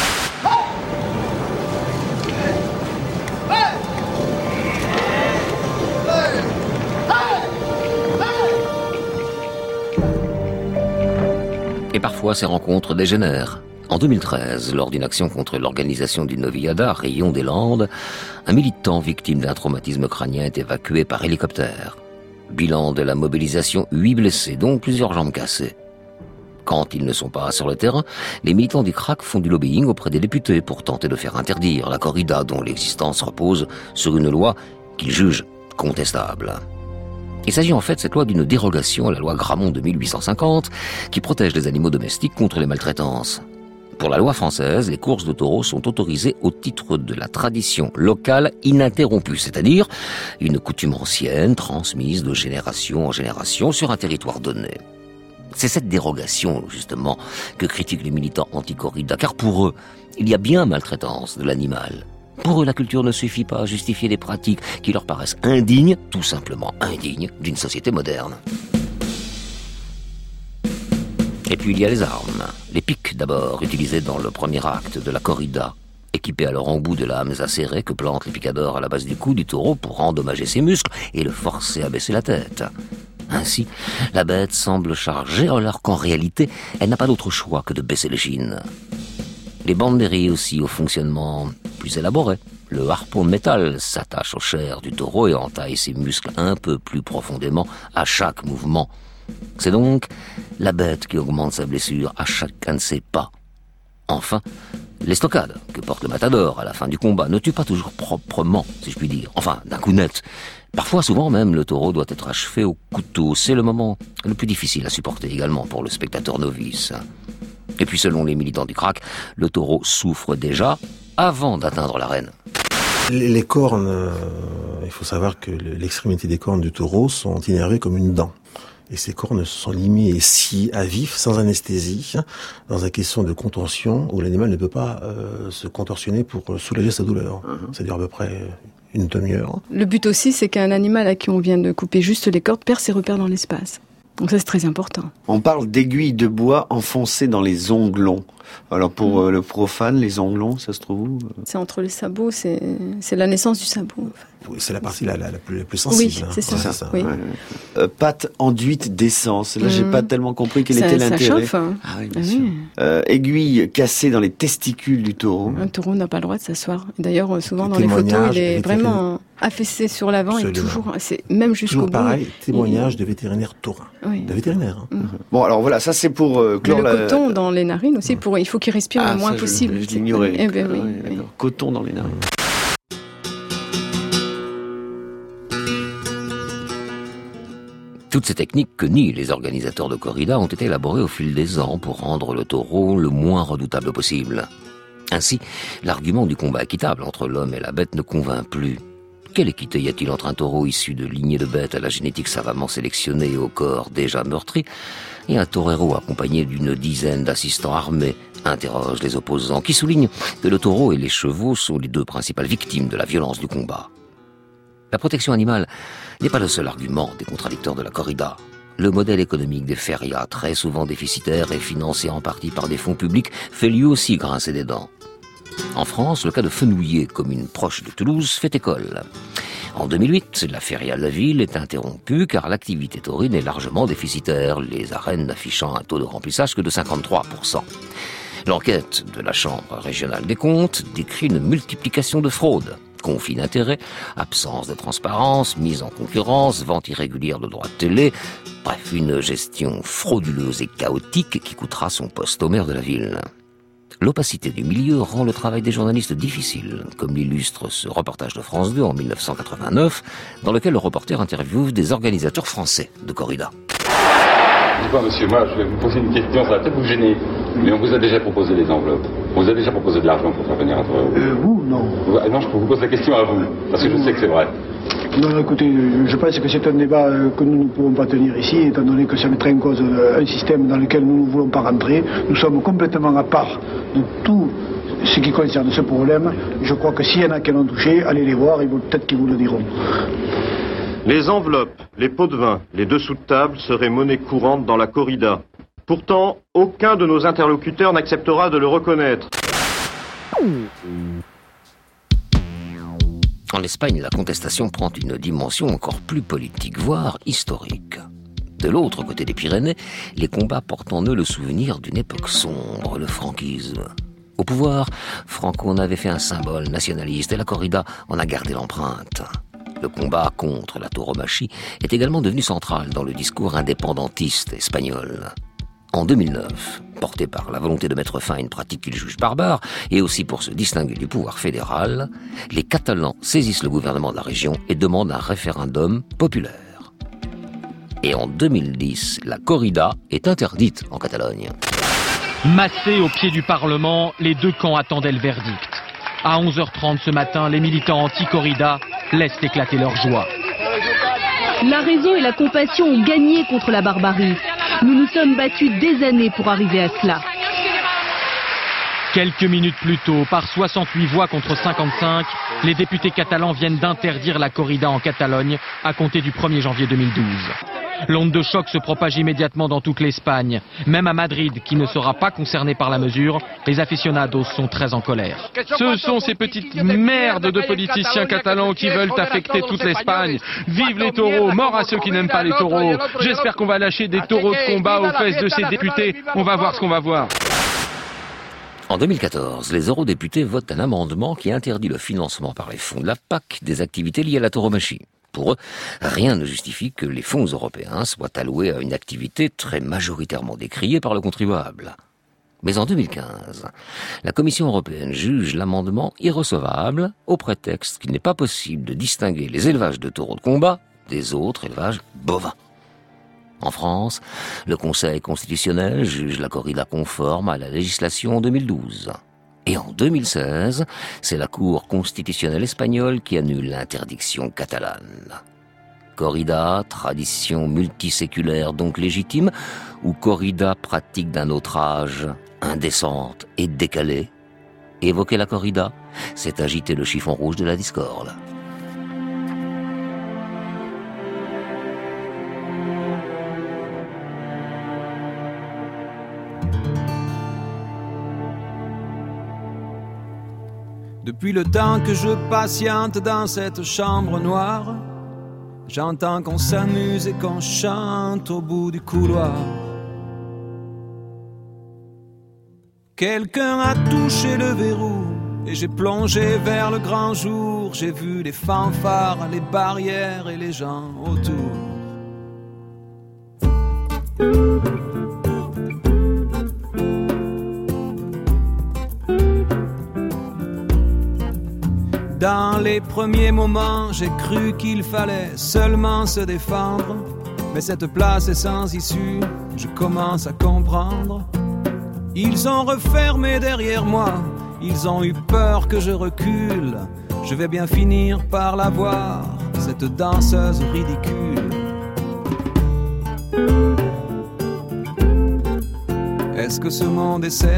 Et parfois, ces rencontres dégénèrent. En deux mille treize, lors d'une action contre l'organisation d'une noviada à Rayon des Landes, un militant victime d'un traumatisme crânien est évacué par hélicoptère. Bilan de la mobilisation, huit blessés, dont plusieurs jambes cassées. Quand ils ne sont pas sur le terrain, les militants du C R A C font du lobbying auprès des députés pour tenter de faire interdire la corrida dont l'existence repose sur une loi qu'ils jugent contestable. Il s'agit en fait, cette loi, d'une dérogation à la loi Gramont de mille huit cent cinquante qui protège les animaux domestiques contre les maltraitances. Pour la loi française, les courses de taureaux sont autorisées au titre de la tradition locale ininterrompue, c'est-à-dire une coutume ancienne transmise de génération en génération sur un territoire donné. C'est cette dérogation, justement, que critiquent les militants anti-corrida, car pour eux, il y a bien maltraitance de l'animal. Pour eux, la culture ne suffit pas à justifier des pratiques qui leur paraissent indignes, tout simplement indignes, d'une société moderne. Et puis il y a les armes. Les pics d'abord, utilisées dans le premier acte de la corrida, équipés à leur embout de lames acérées que plantent les picadors à la base du cou du taureau pour endommager ses muscles et le forcer à baisser la tête. Ainsi, la bête semble chargée alors qu'en réalité, elle n'a pas d'autre choix que de baisser l'échine. Les banderies aussi au fonctionnement plus élaboré. Le harpon de métal s'attache aux chairs du taureau et entaille ses muscles un peu plus profondément à chaque mouvement. C'est donc la bête qui augmente sa blessure à chacun de ses pas. Enfin, les stockades que porte le matador à la fin du combat ne tuent pas toujours proprement, si je puis dire. Enfin, d'un coup net. Parfois, souvent même, le taureau doit être achevé au couteau. C'est le moment le plus difficile à supporter également pour le spectateur novice. Et puis, selon les militants du C R A C, le taureau souffre déjà avant d'atteindre l'arène. Les, les cornes, euh, il faut savoir que l'extrémité des cornes du taureau sont innervées comme une dent. Et ces cornes sont limées si à vif, sans anesthésie, dans une question de contorsion où l'animal ne peut pas euh, se contorsionner pour soulager sa douleur. Uh-huh. Ça dure à peu près une demi-heure. Le but aussi, c'est qu'un animal à qui on vient de couper juste les cordes perd ses repères dans l'espace. Donc ça, c'est très important. On parle d'aiguilles de bois enfoncées dans les onglons. Alors pour mmh. euh, le profane, les onglons, ça se trouve où ? C'est entre les sabots, c'est, c'est la naissance du sabot. En fait. Oui, c'est la partie la, la, la, plus, la plus sensible. Oui, c'est ça. C'est ça. Oui. Ouais. Euh, pâte enduite d'essence. Là, mmh. j'ai pas tellement compris quel ça, était ça l'intérêt. Chauffe, hein. Ah oui, bien ah sûr. Oui. Euh, aiguille cassée dans les testicules du taureau. Un taureau n'a pas le droit de s'asseoir. D'ailleurs, souvent dans les photos, il est vraiment affaissé sur l'avant et toujours, c'est même jusqu'au toujours bout. Pareil, témoignage il... de vétérinaire taurin. Oui. De vétérinaire. Hein. Mmh. Bon, alors voilà, ça c'est pour euh, clore le la... coton dans les narines aussi, pour, il faut qu'il respire ah, le moins ça, possible. Je, je l'ignorais. Eh ben, ah, oui, oui, oui. Coton dans les narines. Toutes ces techniques que nient les organisateurs de corrida ont été élaborées au fil des ans pour rendre le taureau le moins redoutable possible. Ainsi, l'argument du combat équitable entre l'homme et la bête ne convainc plus. Quelle équité y a-t-il entre un taureau issu de lignées de bêtes à la génétique savamment sélectionnée et au corps déjà meurtri et un torero accompagné d'une dizaine d'assistants armés, interroge les opposants, qui soulignent que le taureau et les chevaux sont les deux principales victimes de la violence du combat. La protection animale n'est pas le seul argument des contradicteurs de la corrida. Le modèle économique des férias, très souvent déficitaire et financé en partie par des fonds publics, fait lui aussi grincer des dents. En France, le cas de Fenouillet, commune proche de Toulouse, fait école. En deux mille huit, la feria de la ville est interrompue car l'activité taurine est largement déficitaire, les arènes n'affichant un taux de remplissage que de cinquante-trois pour cent. L'enquête de la Chambre régionale des comptes décrit une multiplication de fraudes. Conflit d'intérêts, absence de transparence, mise en concurrence, vente irrégulière de droits de télé, bref, une gestion frauduleuse et chaotique qui coûtera son poste au maire de la ville. L'opacité du milieu rend le travail des journalistes difficile, comme l'illustre ce reportage de France deux en dix-neuf cent quatre-vingt-neuf, dans lequel le reporter interviewe des organisateurs français de corrida. Dites-moi, monsieur, moi, je vais vous poser une question, ça va peut-être vous gêner, mais on vous a déjà proposé des enveloppes. On vous a déjà proposé de l'argent pour faire venir un taureau. Euh, vous, non. Ouais, non, je vous pose la question à vous, parce que je sais que c'est vrai. Non, écoutez, je pense que c'est un débat que nous ne pouvons pas tenir ici, étant donné que ça mettrait en cause un système dans lequel nous ne voulons pas rentrer. Nous sommes complètement à part de tout ce qui concerne ce problème. Je crois que s'il y en a qui en ont touché, allez les voir, ils vont, peut-être qu'ils vous le diront. Les enveloppes, les pots de vin, les dessous de table seraient monnaie courante dans la corrida. Pourtant, aucun de nos interlocuteurs n'acceptera de le reconnaître. En Espagne, la contestation prend une dimension encore plus politique, voire historique. De l'autre côté des Pyrénées, les combats portent en eux le souvenir d'une époque sombre, le franquisme. Au pouvoir, Franco en avait fait un symbole nationaliste et la corrida en a gardé l'empreinte. Le combat contre la tauromachie est également devenu central dans le discours indépendantiste espagnol. En deux mille neuf, porté par la volonté de mettre fin à une pratique qu'ils jugent barbare et aussi pour se distinguer du pouvoir fédéral, les Catalans saisissent le gouvernement de la région et demandent un référendum populaire. Et en deux mille dix, la corrida est interdite en Catalogne. Massés au pied du Parlement, les deux camps attendaient le verdict. À onze heures trente ce matin, les militants anti-corrida laissent éclater leur joie. La raison et la compassion ont gagné contre la barbarie. Nous nous sommes battus des années pour arriver à cela. Quelques minutes plus tôt, par soixante-huit voix contre cinquante-cinq, les députés catalans viennent d'interdire la corrida en Catalogne à compter du premier janvier deux mille douze. L'onde de choc se propage immédiatement dans toute l'Espagne. Même à Madrid, qui ne sera pas concerné par la mesure, les aficionados sont très en colère. Ce sont ces petites merdes de politiciens catalans qui veulent affecter toute l'Espagne. Vive les taureaux, mort à ceux qui n'aiment pas les taureaux. J'espère qu'on va lâcher des taureaux de combat aux fesses de ces députés. On va voir ce qu'on va voir. En deux mille quatorze, les eurodéputés votent un amendement qui interdit le financement par les fonds de la P A C des activités liées à la tauromachie. Pour eux, rien ne justifie que les fonds européens soient alloués à une activité très majoritairement décriée par le contribuable. Mais en deux mille quinze, la Commission européenne juge l'amendement irrecevable au prétexte qu'il n'est pas possible de distinguer les élevages de taureaux de combat des autres élevages bovins. En France, le Conseil constitutionnel juge la corrida conforme à la législation en deux mille douze. Et en deux mille seize, c'est la Cour constitutionnelle espagnole qui annule l'interdiction catalane. Corrida, tradition multiséculaire donc légitime, ou corrida pratique d'un autre âge, indécente et décalée? Évoquer la corrida, c'est agiter le chiffon rouge de la discorde. Depuis le temps que je patiente dans cette chambre noire, j'entends qu'on s'amuse et qu'on chante au bout du couloir. Quelqu'un a touché le verrou et j'ai plongé vers le grand jour. J'ai vu les fanfares, les barrières et les gens autour. Dans les premiers moments, j'ai cru qu'il fallait seulement se défendre. Mais cette place est sans issue, je commence à comprendre. Ils ont refermé derrière moi, ils ont eu peur que je recule. Je vais bien finir par la voir, cette danseuse ridicule. Est-ce que ce monde est sérieux ?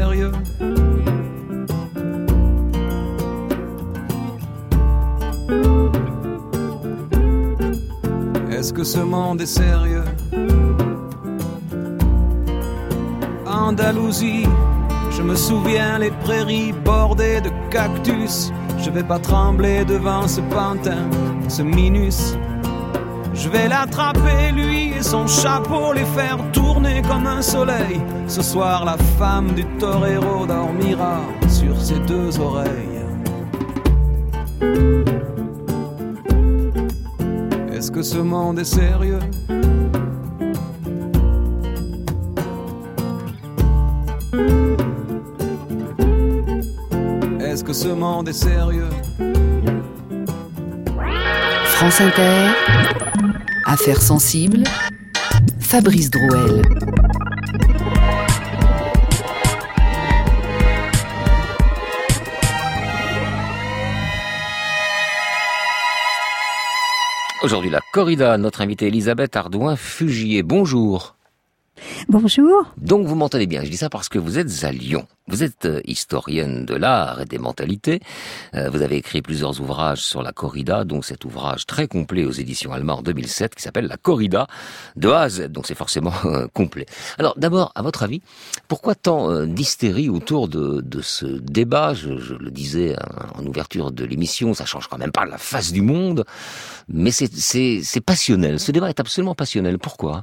Est-ce que ce monde est sérieux? Andalousie, je me souviens les prairies bordées de cactus. Je vais pas trembler devant ce pantin, ce minus. Je vais l'attraper lui et son chapeau, les faire tourner comme un soleil. Ce soir la femme du torero dormira sur ses deux oreilles. Est-ce que ce monde est sérieux? Est-ce que ce monde est sérieux? France Inter, Affaires sensibles, Fabrice Drouel. Aujourd'hui, la corrida, notre invitée Elisabeth Ardouin-Fugier. Bonjour. Bonjour. Donc vous m'entendez bien, je dis ça parce que vous êtes à Lyon. Vous êtes euh, historienne de l'art et des mentalités. Euh, vous avez écrit plusieurs ouvrages sur la corrida, donc cet ouvrage très complet aux éditions Alma en deux mille sept qui s'appelle La corrida de A à Z, donc c'est forcément euh, complet. Alors d'abord, à votre avis, pourquoi tant euh, d'hystérie autour de, de ce débat? je, je le disais en ouverture de l'émission, ça change quand même pas la face du monde, mais c'est, c'est, c'est passionnel. Ce débat est absolument passionnel. Pourquoi?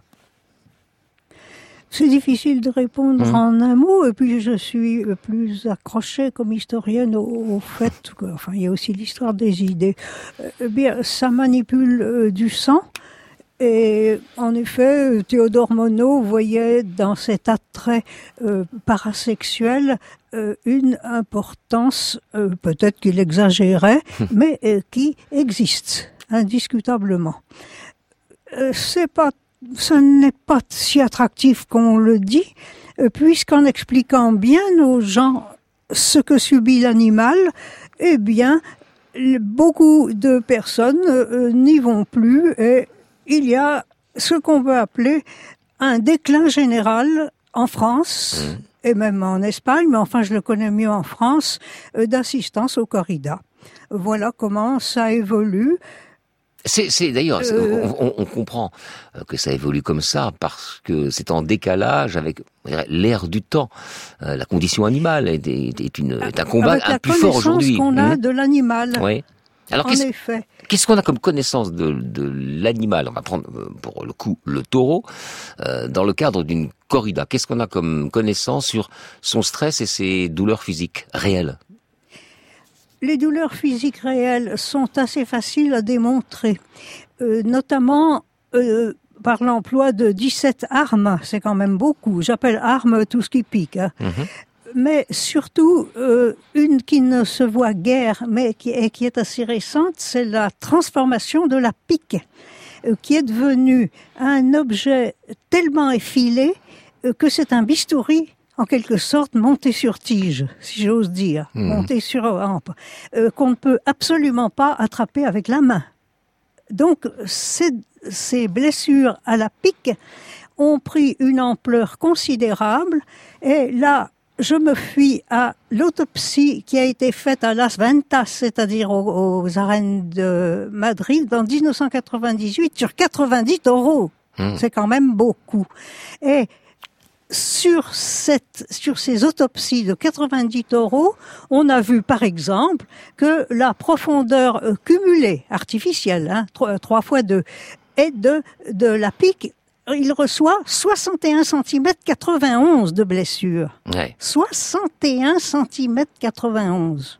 C'est difficile de répondre mmh. en un mot, et puis je suis plus accrochée comme historienne au, au fait que, enfin, il y a aussi l'histoire des idées. Eh bien, ça manipule euh, du sang, et en effet, Théodore Monod voyait dans cet attrait euh, parasexuel euh, une importance, euh, peut-être qu'il exagérait, mais euh, qui existe, indiscutablement. Euh, c'est pas Ce n'est pas si attractif qu'on le dit, puisqu'en expliquant bien aux gens ce que subit l'animal, eh bien, beaucoup de personnes euh, n'y vont plus et il y a ce qu'on peut appeler un déclin général en France mmh. et même en Espagne, mais enfin je le connais mieux en France, euh, d'assistance aux corridas. Voilà comment ça évolue. C'est, c'est d'ailleurs, euh... on, on comprend que ça évolue comme ça parce que c'est en décalage avec l'ère du temps. Euh, la condition animale est, est, est, une, est un combat un plus fort aujourd'hui. Avec la connaissance qu'on a mmh. de l'animal. Oui. Alors, en qu'est-ce, effet. Qu'est-ce qu'on a comme connaissance de, de l'animal? On va prendre pour le coup le taureau euh, dans le cadre d'une corrida. Qu'est-ce qu'on a comme connaissance sur son stress et ses douleurs physiques réelles? Les douleurs physiques réelles sont assez faciles à démontrer, euh, notamment euh, par l'emploi de dix-sept armes. C'est quand même beaucoup. J'appelle armes tout ce qui pique. Hein. Mmh. Mais surtout, euh, une qui ne se voit guère, mais qui est, qui est assez récente, c'est la transformation de la pique, euh, qui est devenue un objet tellement effilé euh, que c'est un bistouri, en quelque sorte, monté sur tige, si j'ose dire, mmh. monté sur rampe, euh, qu'on ne peut absolument pas attraper avec la main. Donc, c'est, ces blessures à la pique ont pris une ampleur considérable. Et là, je me fuis à l'autopsie qui a été faite à Las Ventas, c'est-à-dire aux, aux arènes de Madrid, en dix-neuf cent quatre-vingt-dix-huit, sur quatre-vingt-dix taureaux. Mmh. C'est quand même beaucoup. Et sur cette, sur ces autopsies de quatre-vingt-dix taureaux, on a vu, par exemple, que la profondeur euh, cumulée, artificielle, hein, trois fois deux, est de, de la pique. Il reçoit soixante et un centimètres quatre-vingt-onze de blessure. Ouais. soixante et un centimètres quatre-vingt-onze.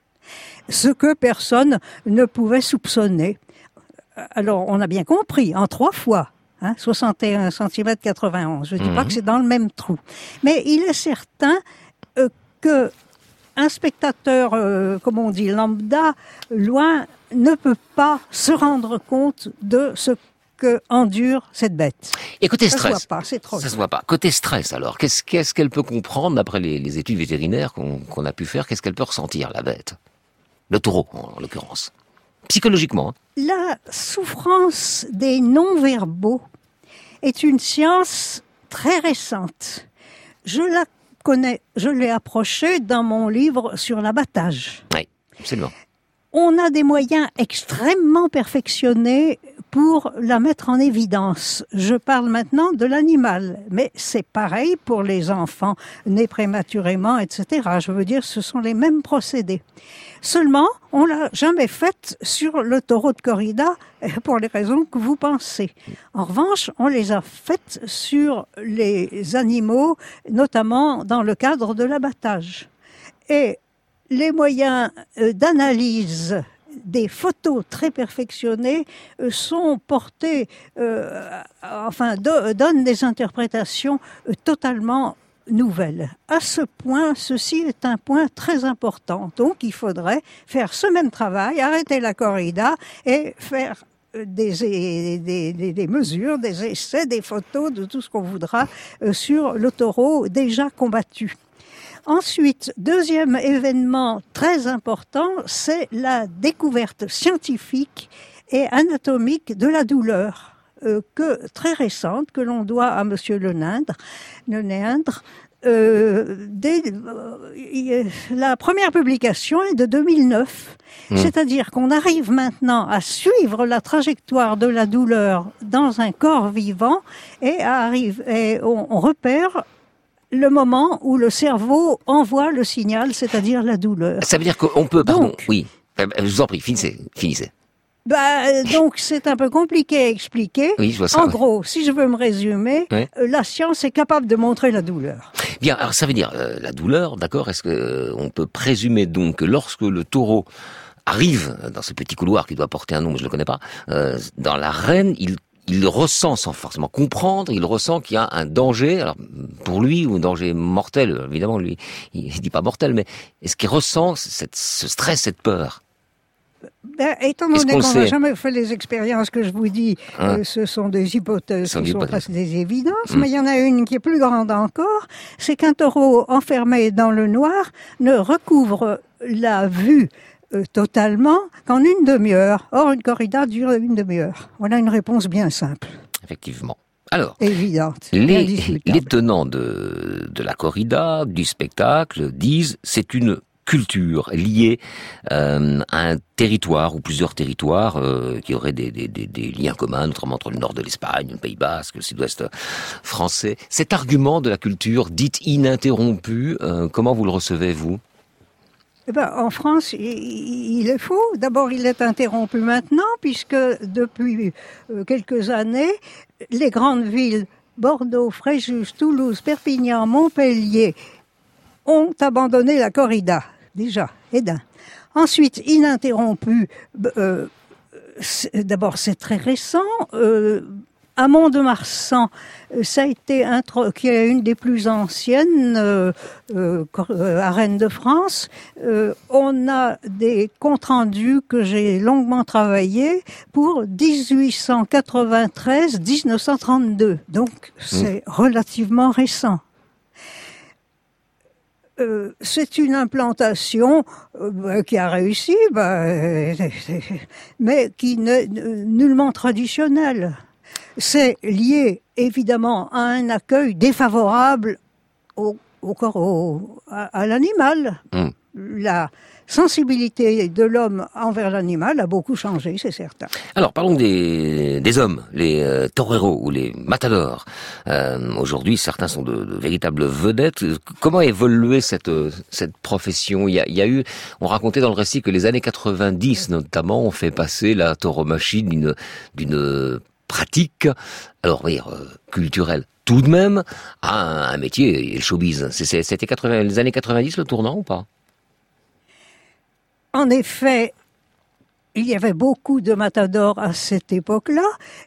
Ce que personne ne pouvait soupçonner. Alors, on a bien compris, en trois fois, hein, soixante et un centimètres quatre-vingt-onze. Je ne dis mmh. pas que c'est dans le même trou. Mais il est certain euh, que un spectateur, euh, comme on dit, lambda, loin, ne peut pas se rendre compte de ce que endure cette bête. Et côté stress, ça se voit pas, c'est trop. Ça se voit pas. Côté stress, alors, qu'est-ce, qu'est-ce qu'elle peut comprendre d'après les, les études vétérinaires qu'on, qu'on a pu faire? Qu'est-ce qu'elle peut ressentir, la bête? Le taureau, en, en l'occurrence. Psychologiquement. Hein. La souffrance des non-verbaux est une science très récente. Je la connais, je l'ai approchée dans mon livre sur l'abattage. Oui, absolument. On a des moyens extrêmement perfectionnés pour la mettre en évidence. Je parle maintenant de l'animal, mais c'est pareil pour les enfants nés prématurément, et cetera. Je veux dire, ce sont les mêmes procédés. Seulement, on l'a jamais fait sur le taureau de corrida, pour les raisons que vous pensez. En revanche, on les a faites sur les animaux, notamment dans le cadre de l'abattage. Et les moyens d'analyse des photos très perfectionnées sont portés, euh, enfin, do, donnent des interprétations totalement nouvelles. À ce point, ceci est un point très important. Donc, il faudrait faire ce même travail, arrêter la corrida et faire des, des, des, des mesures, des essais, des photos, de tout ce qu'on voudra euh, sur le taureau déjà combattu. Ensuite, deuxième événement très important, c'est la découverte scientifique et anatomique de la douleur, euh, que, très récente, que l'on doit à Monsieur Le Neindre. Le Neindre euh, dès, euh, la première publication est de deux mille neuf, mmh. c'est-à-dire qu'on arrive maintenant à suivre la trajectoire de la douleur dans un corps vivant et, arrive, et on, on repère le moment où le cerveau envoie le signal, c'est-à-dire la douleur. Ça veut dire qu'on peut, pardon, donc, oui, je vous en prie, finissez, finissez. Bah, donc c'est un peu compliqué à expliquer. Oui, je vois ça. En oui. gros, si je veux me résumer, oui. euh, la science est capable de montrer la douleur. Bien, alors ça veut dire euh, la douleur, d'accord. Est-ce que euh, on peut présumer donc que lorsque le taureau arrive dans ce petit couloir qui doit porter un nom, mais je le connais pas, euh, dans l'arène, il il ressent, sans forcément comprendre, il ressent qu'il y a un danger, alors pour lui, ou un danger mortel, évidemment, lui, il dit pas mortel, mais est-ce qu'il ressent cette, ce stress, cette peur? Ben, étant donné qu'on n'a jamais fait les expériences que je vous dis, hein? euh, ce sont des hypothèses, ce sont presque des évidences, mmh. mais il y en a une qui est plus grande encore, c'est qu'un taureau enfermé dans le noir ne recouvre la vue Euh, totalement qu'en une demi-heure. Or, une corrida dure une demi-heure. Voilà une réponse bien simple. Effectivement. Alors, évidente. Les, les tenants de, de la corrida, du spectacle, disent c'est une culture liée euh, à un territoire ou plusieurs territoires euh, qui auraient des, des, des, des liens communs, notamment entre le nord de l'Espagne, le Pays Basque, le sud-ouest français. Cet argument de la culture dite ininterrompue, euh, comment vous le recevez, vous ? Eh ben, en France, il est faux. D'abord, il est interrompu maintenant, puisque depuis quelques années, les grandes villes, Bordeaux, Fréjus, Toulouse, Perpignan, Montpellier, ont abandonné la corrida, déjà, et d'un. Ensuite, ininterrompu, euh, c'est, d'abord, c'est très récent, euh, à Mont-de-Marsan, ça a été intro- qui est une des plus anciennes euh, euh, arènes de France. Euh, on a des comptes rendus que j'ai longuement travaillés pour dix-huit cent quatre-vingt-treize à dix-neuf cent trente-deux. Donc, c'est mmh. relativement récent. euh, c'est une implantation euh, qui a réussi, bah, euh, mais qui n'est nullement traditionnelle. C'est lié évidemment à un accueil défavorable au, au corps, au, à, à l'animal. Mmh. La sensibilité de l'homme envers l'animal a beaucoup changé, c'est certain. Alors, parlons des, des hommes, les euh, toreros ou les matadors. Euh, aujourd'hui, certains sont de, de véritables vedettes. Comment a évolué cette, cette profession ? il y, a, il y a eu, on racontait dans le récit que les années quatre-vingt-dix, notamment, ont fait passer la tauromachie d'une, d'une pratique, alors, on va dire, euh, culturelle, tout de même, à un, un métier, et le showbiz. C'est, c'était quatre-vingts, les années quatre-vingt-dix, le tournant, ou pas ? En effet, il y avait beaucoup de matadors à cette époque-là,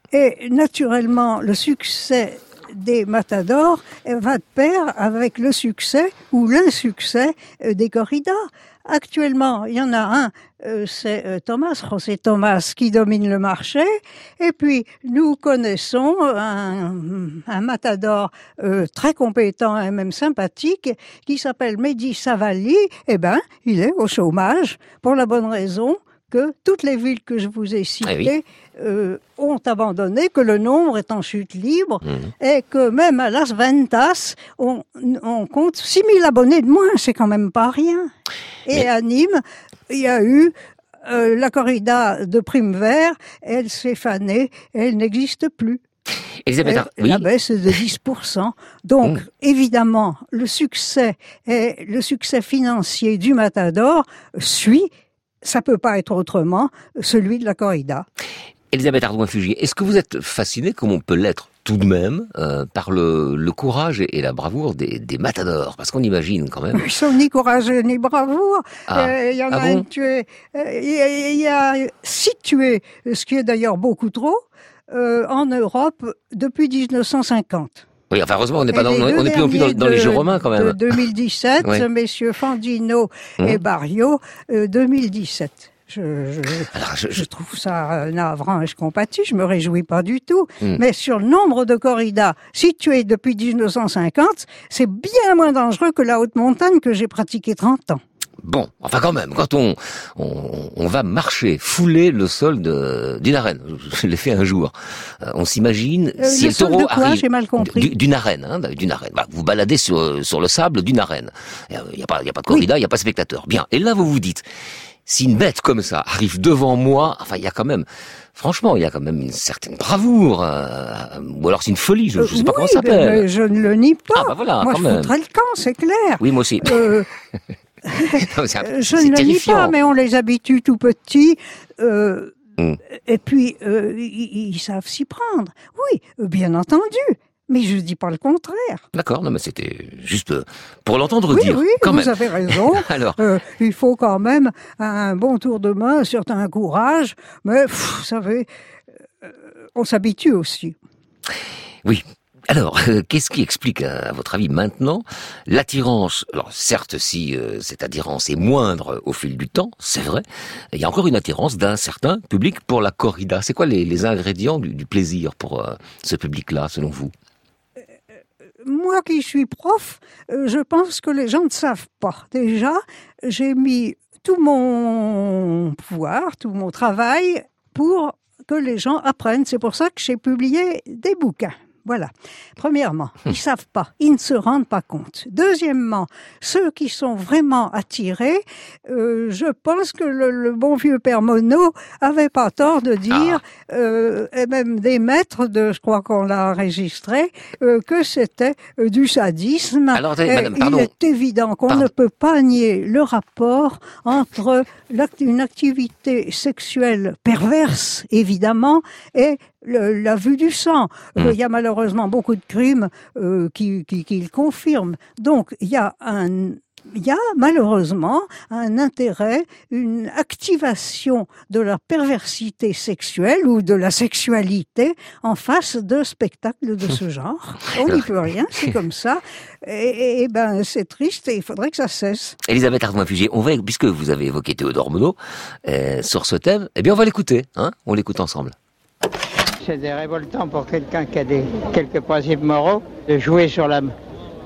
et naturellement, le succès des matadors va de pair avec le succès ou l'insuccès des corridas. Actuellement, il y en a un, euh, c'est euh, Thomas, José Thomas, qui domine le marché. Et puis, nous connaissons un, un matador euh, très compétent et même sympathique qui s'appelle Mehdi Savali. Eh ben, il est au chômage pour la bonne raison que toutes les villes que je vous ai citées ah oui. euh, ont abandonné, que le nombre est en chute libre, mmh. et que même à Las Ventas, on, on compte six mille abonnés de moins, c'est quand même pas rien. Et Mais... à Nîmes, il y a eu euh, la corrida de Prime Vert, elle s'est fanée, elle n'existe plus. Elisabeth, et oui. La baisse est de dix pour cent. Donc, mmh. évidemment, le succès et le succès financier du Matador suit, ça peut pas être autrement, celui de la corrida. Elisabeth Ardouin-Fugier, est-ce que vous êtes fascinée, comme on peut l'être tout de même, euh, par le, le courage et la bravoure des, des matadors ? Parce qu'on imagine quand même... Ils sont ni courageux ni bravoure. Ah. Euh, il y en ah a bon un tué. Euh, il y a six tués, ce qui est d'ailleurs beaucoup trop, euh, en Europe depuis dix-neuf cent cinquante. Oui, enfin, heureusement, on n'est pas dans, on n'est plus non plus dans, dans les jeux romains, quand même. De deux mille dix-sept, oui. Messieurs Fandino mmh. et Barrio, euh, deux mille dix-sept. Je, je, Alors, je, je trouve ça navrant et je compatis, je me réjouis pas du tout. Mmh. Mais sur le nombre de corridas situées depuis dix-neuf cent cinquante, c'est bien moins dangereux que la haute montagne que j'ai pratiquée trente ans. Bon, enfin quand même, quand on, on, on va marcher, fouler le sol de, d'une arène, je l'ai fait un jour, euh, on s'imagine euh, si le, le taureau quoi, arrive j'ai mal compris. d'une arène, hein, d'une arène. Bah, vous baladez sur, sur le sable d'une arène. Il n'y a pas, il y a pas de corrida, il oui. n'y a pas de spectateur. Bien. Et là, vous vous dites, si une bête comme ça arrive devant moi, enfin, il y a quand même, franchement, il y a quand même une certaine bravoure, euh, ou alors c'est une folie, je ne sais oui, pas comment ça s'appelle. Mais je ne le nie pas. Ah, bah voilà, moi, quand je même. foutrais le camp, c'est clair. Oui, moi aussi. Euh... non, c'est, je c'est ne le dis terrifiant. pas, mais on les habitue tout petits. Euh, mm. Et puis, euh, ils, ils savent s'y prendre. Oui, bien entendu. Mais je ne dis pas le contraire. D'accord, non, mais c'était juste pour l'entendre oui, dire. Oui, quand vous même. avez raison. Alors, euh, il faut quand même un bon tour de main, un certain courage. Mais, pff, vous savez, euh, on s'habitue aussi. Oui. Alors, euh, qu'est-ce qui explique, à, à votre avis, maintenant, l'attirance ? Alors, certes, si euh, cette attirance est moindre au fil du temps, c'est vrai, il y a encore une attirance d'un certain public pour la corrida. C'est quoi les, les ingrédients du, du plaisir pour euh, ce public-là, selon vous ? Moi qui suis prof, euh, je pense que les gens ne savent pas. Déjà, j'ai mis tout mon pouvoir, tout mon travail pour que les gens apprennent. C'est pour ça que j'ai publié des bouquins. Voilà. Premièrement, ils ne savent pas, ils ne se rendent pas compte. Deuxièmement, ceux qui sont vraiment attirés, euh, je pense que le, le bon vieux Père Monod avait pas tort de dire, ah. euh, et même des maîtres de, je crois qu'on l'a enregistré, euh, que c'était euh, du sadisme. Alors, attendez, madame, pardon. Il est évident qu'on pardon. ne peut pas nier le rapport entre l'act- une activité sexuelle perverse, évidemment, et Le, la vue du sang. Mmh. Euh, il y a malheureusement beaucoup de crimes euh, qui, qui, qui le confirment. Donc, il y a un... Il y a malheureusement un intérêt, une activation de la perversité sexuelle ou de la sexualité en face de spectacles de ce genre. On n'y peut rien, c'est comme ça. Et, et, et ben c'est triste et il faudrait que ça cesse. Elisabeth Ardouin-Fugier, on va, puisque vous avez évoqué Théodore Monod euh, sur ce thème, eh bien on va l'écouter, hein, on l'écoute ensemble. C'est des révoltants pour quelqu'un qui a des, quelques principes moraux de jouer sur la,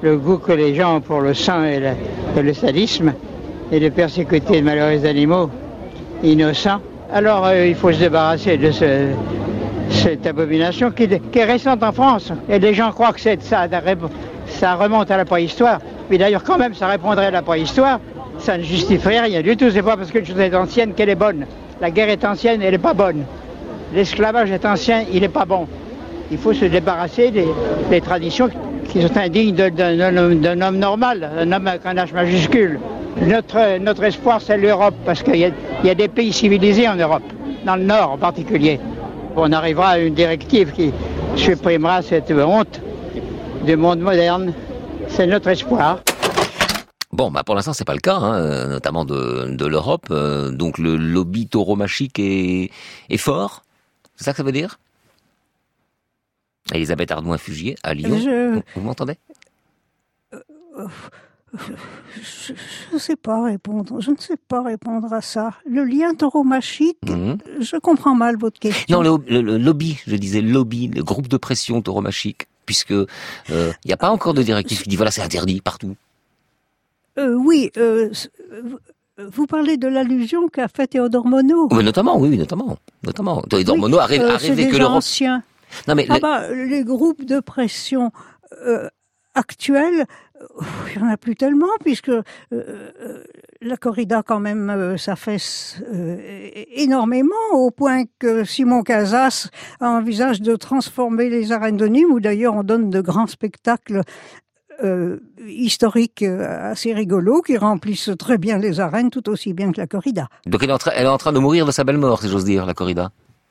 le goût que les gens ont pour le sang et le, et le sadisme, et de persécuter de malheureux animaux innocents. Alors euh, il faut se débarrasser de ce, cette abomination qui, qui est récente en France. Et les gens croient que c'est, ça, ça remonte à la préhistoire. Mais d'ailleurs, quand même, ça répondrait à la préhistoire. Ça ne justifierait rien du tout. C'est pas parce qu'une chose est ancienne qu'elle est bonne. La guerre est ancienne, elle n'est pas bonne. L'esclavage est ancien, il n'est pas bon. Il faut se débarrasser des, des traditions qui sont indignes de, de, de, d'un homme normal, un homme avec un H majuscule. Notre, notre espoir, c'est l'Europe, parce qu'il y a, il y a des pays civilisés en Europe, dans le Nord en particulier. On arrivera à une directive qui supprimera cette honte du monde moderne. C'est notre espoir. Bon, bah pour l'instant c'est pas le cas, hein, notamment de, de l'Europe. Euh, donc le lobby tauromachique est, est fort. C'est ça que ça veut dire? Elisabeth Ardouin-Fugier à Lyon. Je... Vous, vous m'entendez? Je ne sais pas répondre. Je ne sais pas répondre à ça. Le lien tauromachique, mmh. je comprends mal votre question. Non, le, le, le lobby, je disais lobby, le groupe de pression tauromachique, puisque il euh, n'y a pas encore de directive qui dit voilà c'est interdit partout. Euh, oui, euh, vous parlez de l'allusion qu'a fait Théodore Monod. Oui, notamment, oui, notamment, notamment. Théodore oui, Monod a rêvé, euh, a rêvé que l'Europe. Ancien. Non mais ah le... bah, les groupes de pression euh, actuels, il n'y en a plus tellement, puisque euh, la corrida, quand même, euh, s'affaisse euh, énormément, au point que Simon Casas envisage de transformer les arènes de Nîmes, où d'ailleurs on donne de grands spectacles euh, historiques assez rigolos, qui remplissent très bien les arènes, tout aussi bien que la corrida. Donc elle est en, tra- elle est en train de mourir de sa belle mort, si j'ose dire, la corrida.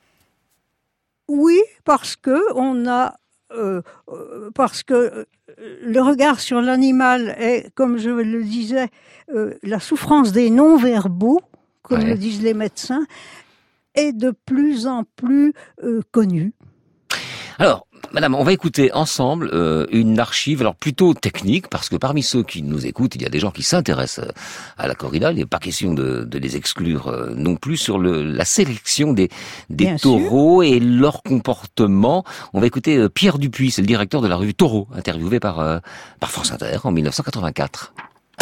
Oui, parce que on a... Euh, parce que le regard sur l'animal est, comme je le disais, euh, la souffrance des non-verbaux, comme ouais. le disent les médecins, est de plus en plus euh, connue. Alors, madame, on va écouter ensemble euh, une archive, alors plutôt technique, parce que parmi ceux qui nous écoutent, il y a des gens qui s'intéressent à la corrida. Il n'est pas question de, de les exclure euh, non plus sur le, la sélection des, des taureaux sûr. Et leur comportement. On va écouter euh, Pierre Dupuis, c'est le directeur de la revue Taureau, interviewé par, euh, par France Inter en dix-neuf cent quatre-vingt-quatre.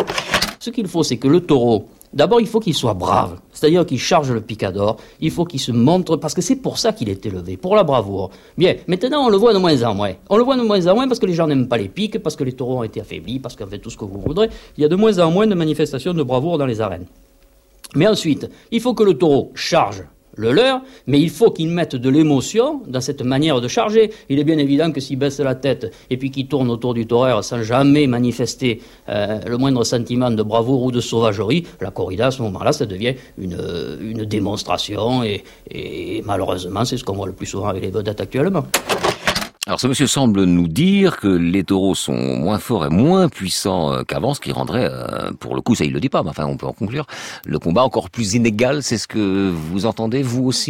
Ce qu'il faut, c'est que le taureau, d'abord, il faut qu'il soit brave, c'est-à-dire qu'il charge le picador, il faut qu'il se montre, parce que c'est pour ça qu'il est élevé, pour la bravoure. Bien, maintenant, on le voit de moins en moins. On le voit de moins en moins parce que les gens n'aiment pas les piques, parce que les taureaux ont été affaiblis, parce qu'en fait, tout ce que vous voudrez, il y a de moins en moins de manifestations de bravoure dans les arènes. Mais ensuite, il faut que le taureau charge le leur, mais il faut qu'il mette de l'émotion dans cette manière de charger. Il est bien évident que s'il baisse la tête et puis qu'il tourne autour du toreur sans jamais manifester euh, le moindre sentiment de bravoure ou de sauvagerie, la corrida à ce moment-là, ça devient une, une démonstration et, et malheureusement, c'est ce qu'on voit le plus souvent avec les vedettes actuellement. Alors ce monsieur semble nous dire que les taureaux sont moins forts et moins puissants qu'avant, ce qui rendrait, euh, pour le coup, ça il le dit pas, mais enfin on peut en conclure, le combat encore plus inégal. C'est ce que vous entendez, vous aussi ?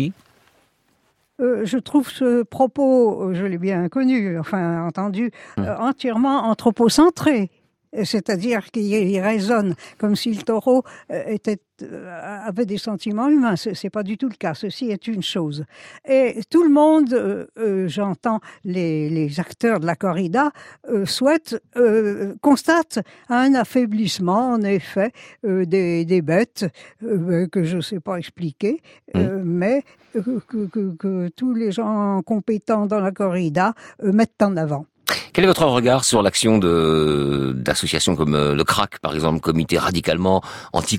euh, Je trouve ce propos, je l'ai bien connu, enfin entendu, hum. euh, entièrement anthropocentré. C'est-à-dire qu'il résonne comme si le taureau était, avait des sentiments humains. C'est, c'est pas du tout le cas. Ceci est une chose. Et tout le monde, euh, euh, j'entends les, les acteurs de la corrida, euh, souhaitent, euh, constatent un affaiblissement, en effet, euh, des, des bêtes euh, que je sais pas expliquer, euh, mmh. mais que, que, que tous les gens compétents dans la corrida euh, mettent en avant. Quel est votre regard sur l'action de, d'associations comme le C R A C, par exemple, comité radicalement anti-corrida ?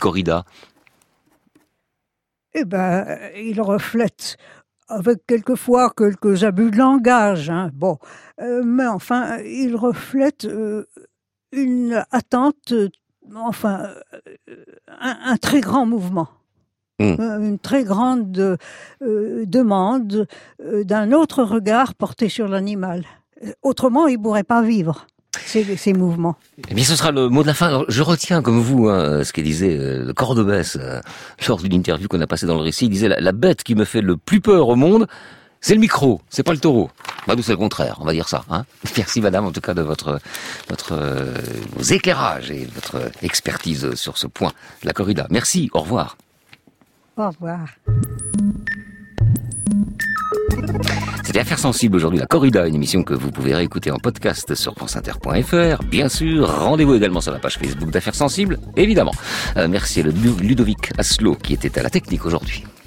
Eh ben, il reflète, avec quelquefois quelques abus de langage, hein, bon, euh, mais enfin, il reflète euh, une attente, euh, enfin, euh, un, un très grand mouvement. Mmh. Une très grande euh, demande euh, d'un autre regard porté sur l'animal. Autrement, il ne pourrait pas vivre, ces, ces mouvements. Eh bien, ce sera le mot de la fin. Alors, je retiens, comme vous, hein, ce qu'il disait euh, le Cordobès euh, lors d'une interview qu'on a passée dans le récit. Il disait la, la bête qui me fait le plus peur au monde, c'est le micro, c'est pas le taureau. Bah, nous, c'est le contraire, on va dire ça. Hein. Merci, madame, en tout cas, de votre, votre euh, vos éclairages et votre expertise sur ce point de la corrida. Merci, au revoir. Au revoir. C'était Affaires sensibles aujourd'hui, la corrida, une émission que vous pouvez réécouter en podcast sur franceinter point f r. Bien sûr, rendez-vous également sur la page Facebook d'Affaires sensibles, évidemment. Euh, merci à Ludovic Asselot qui était à la technique aujourd'hui.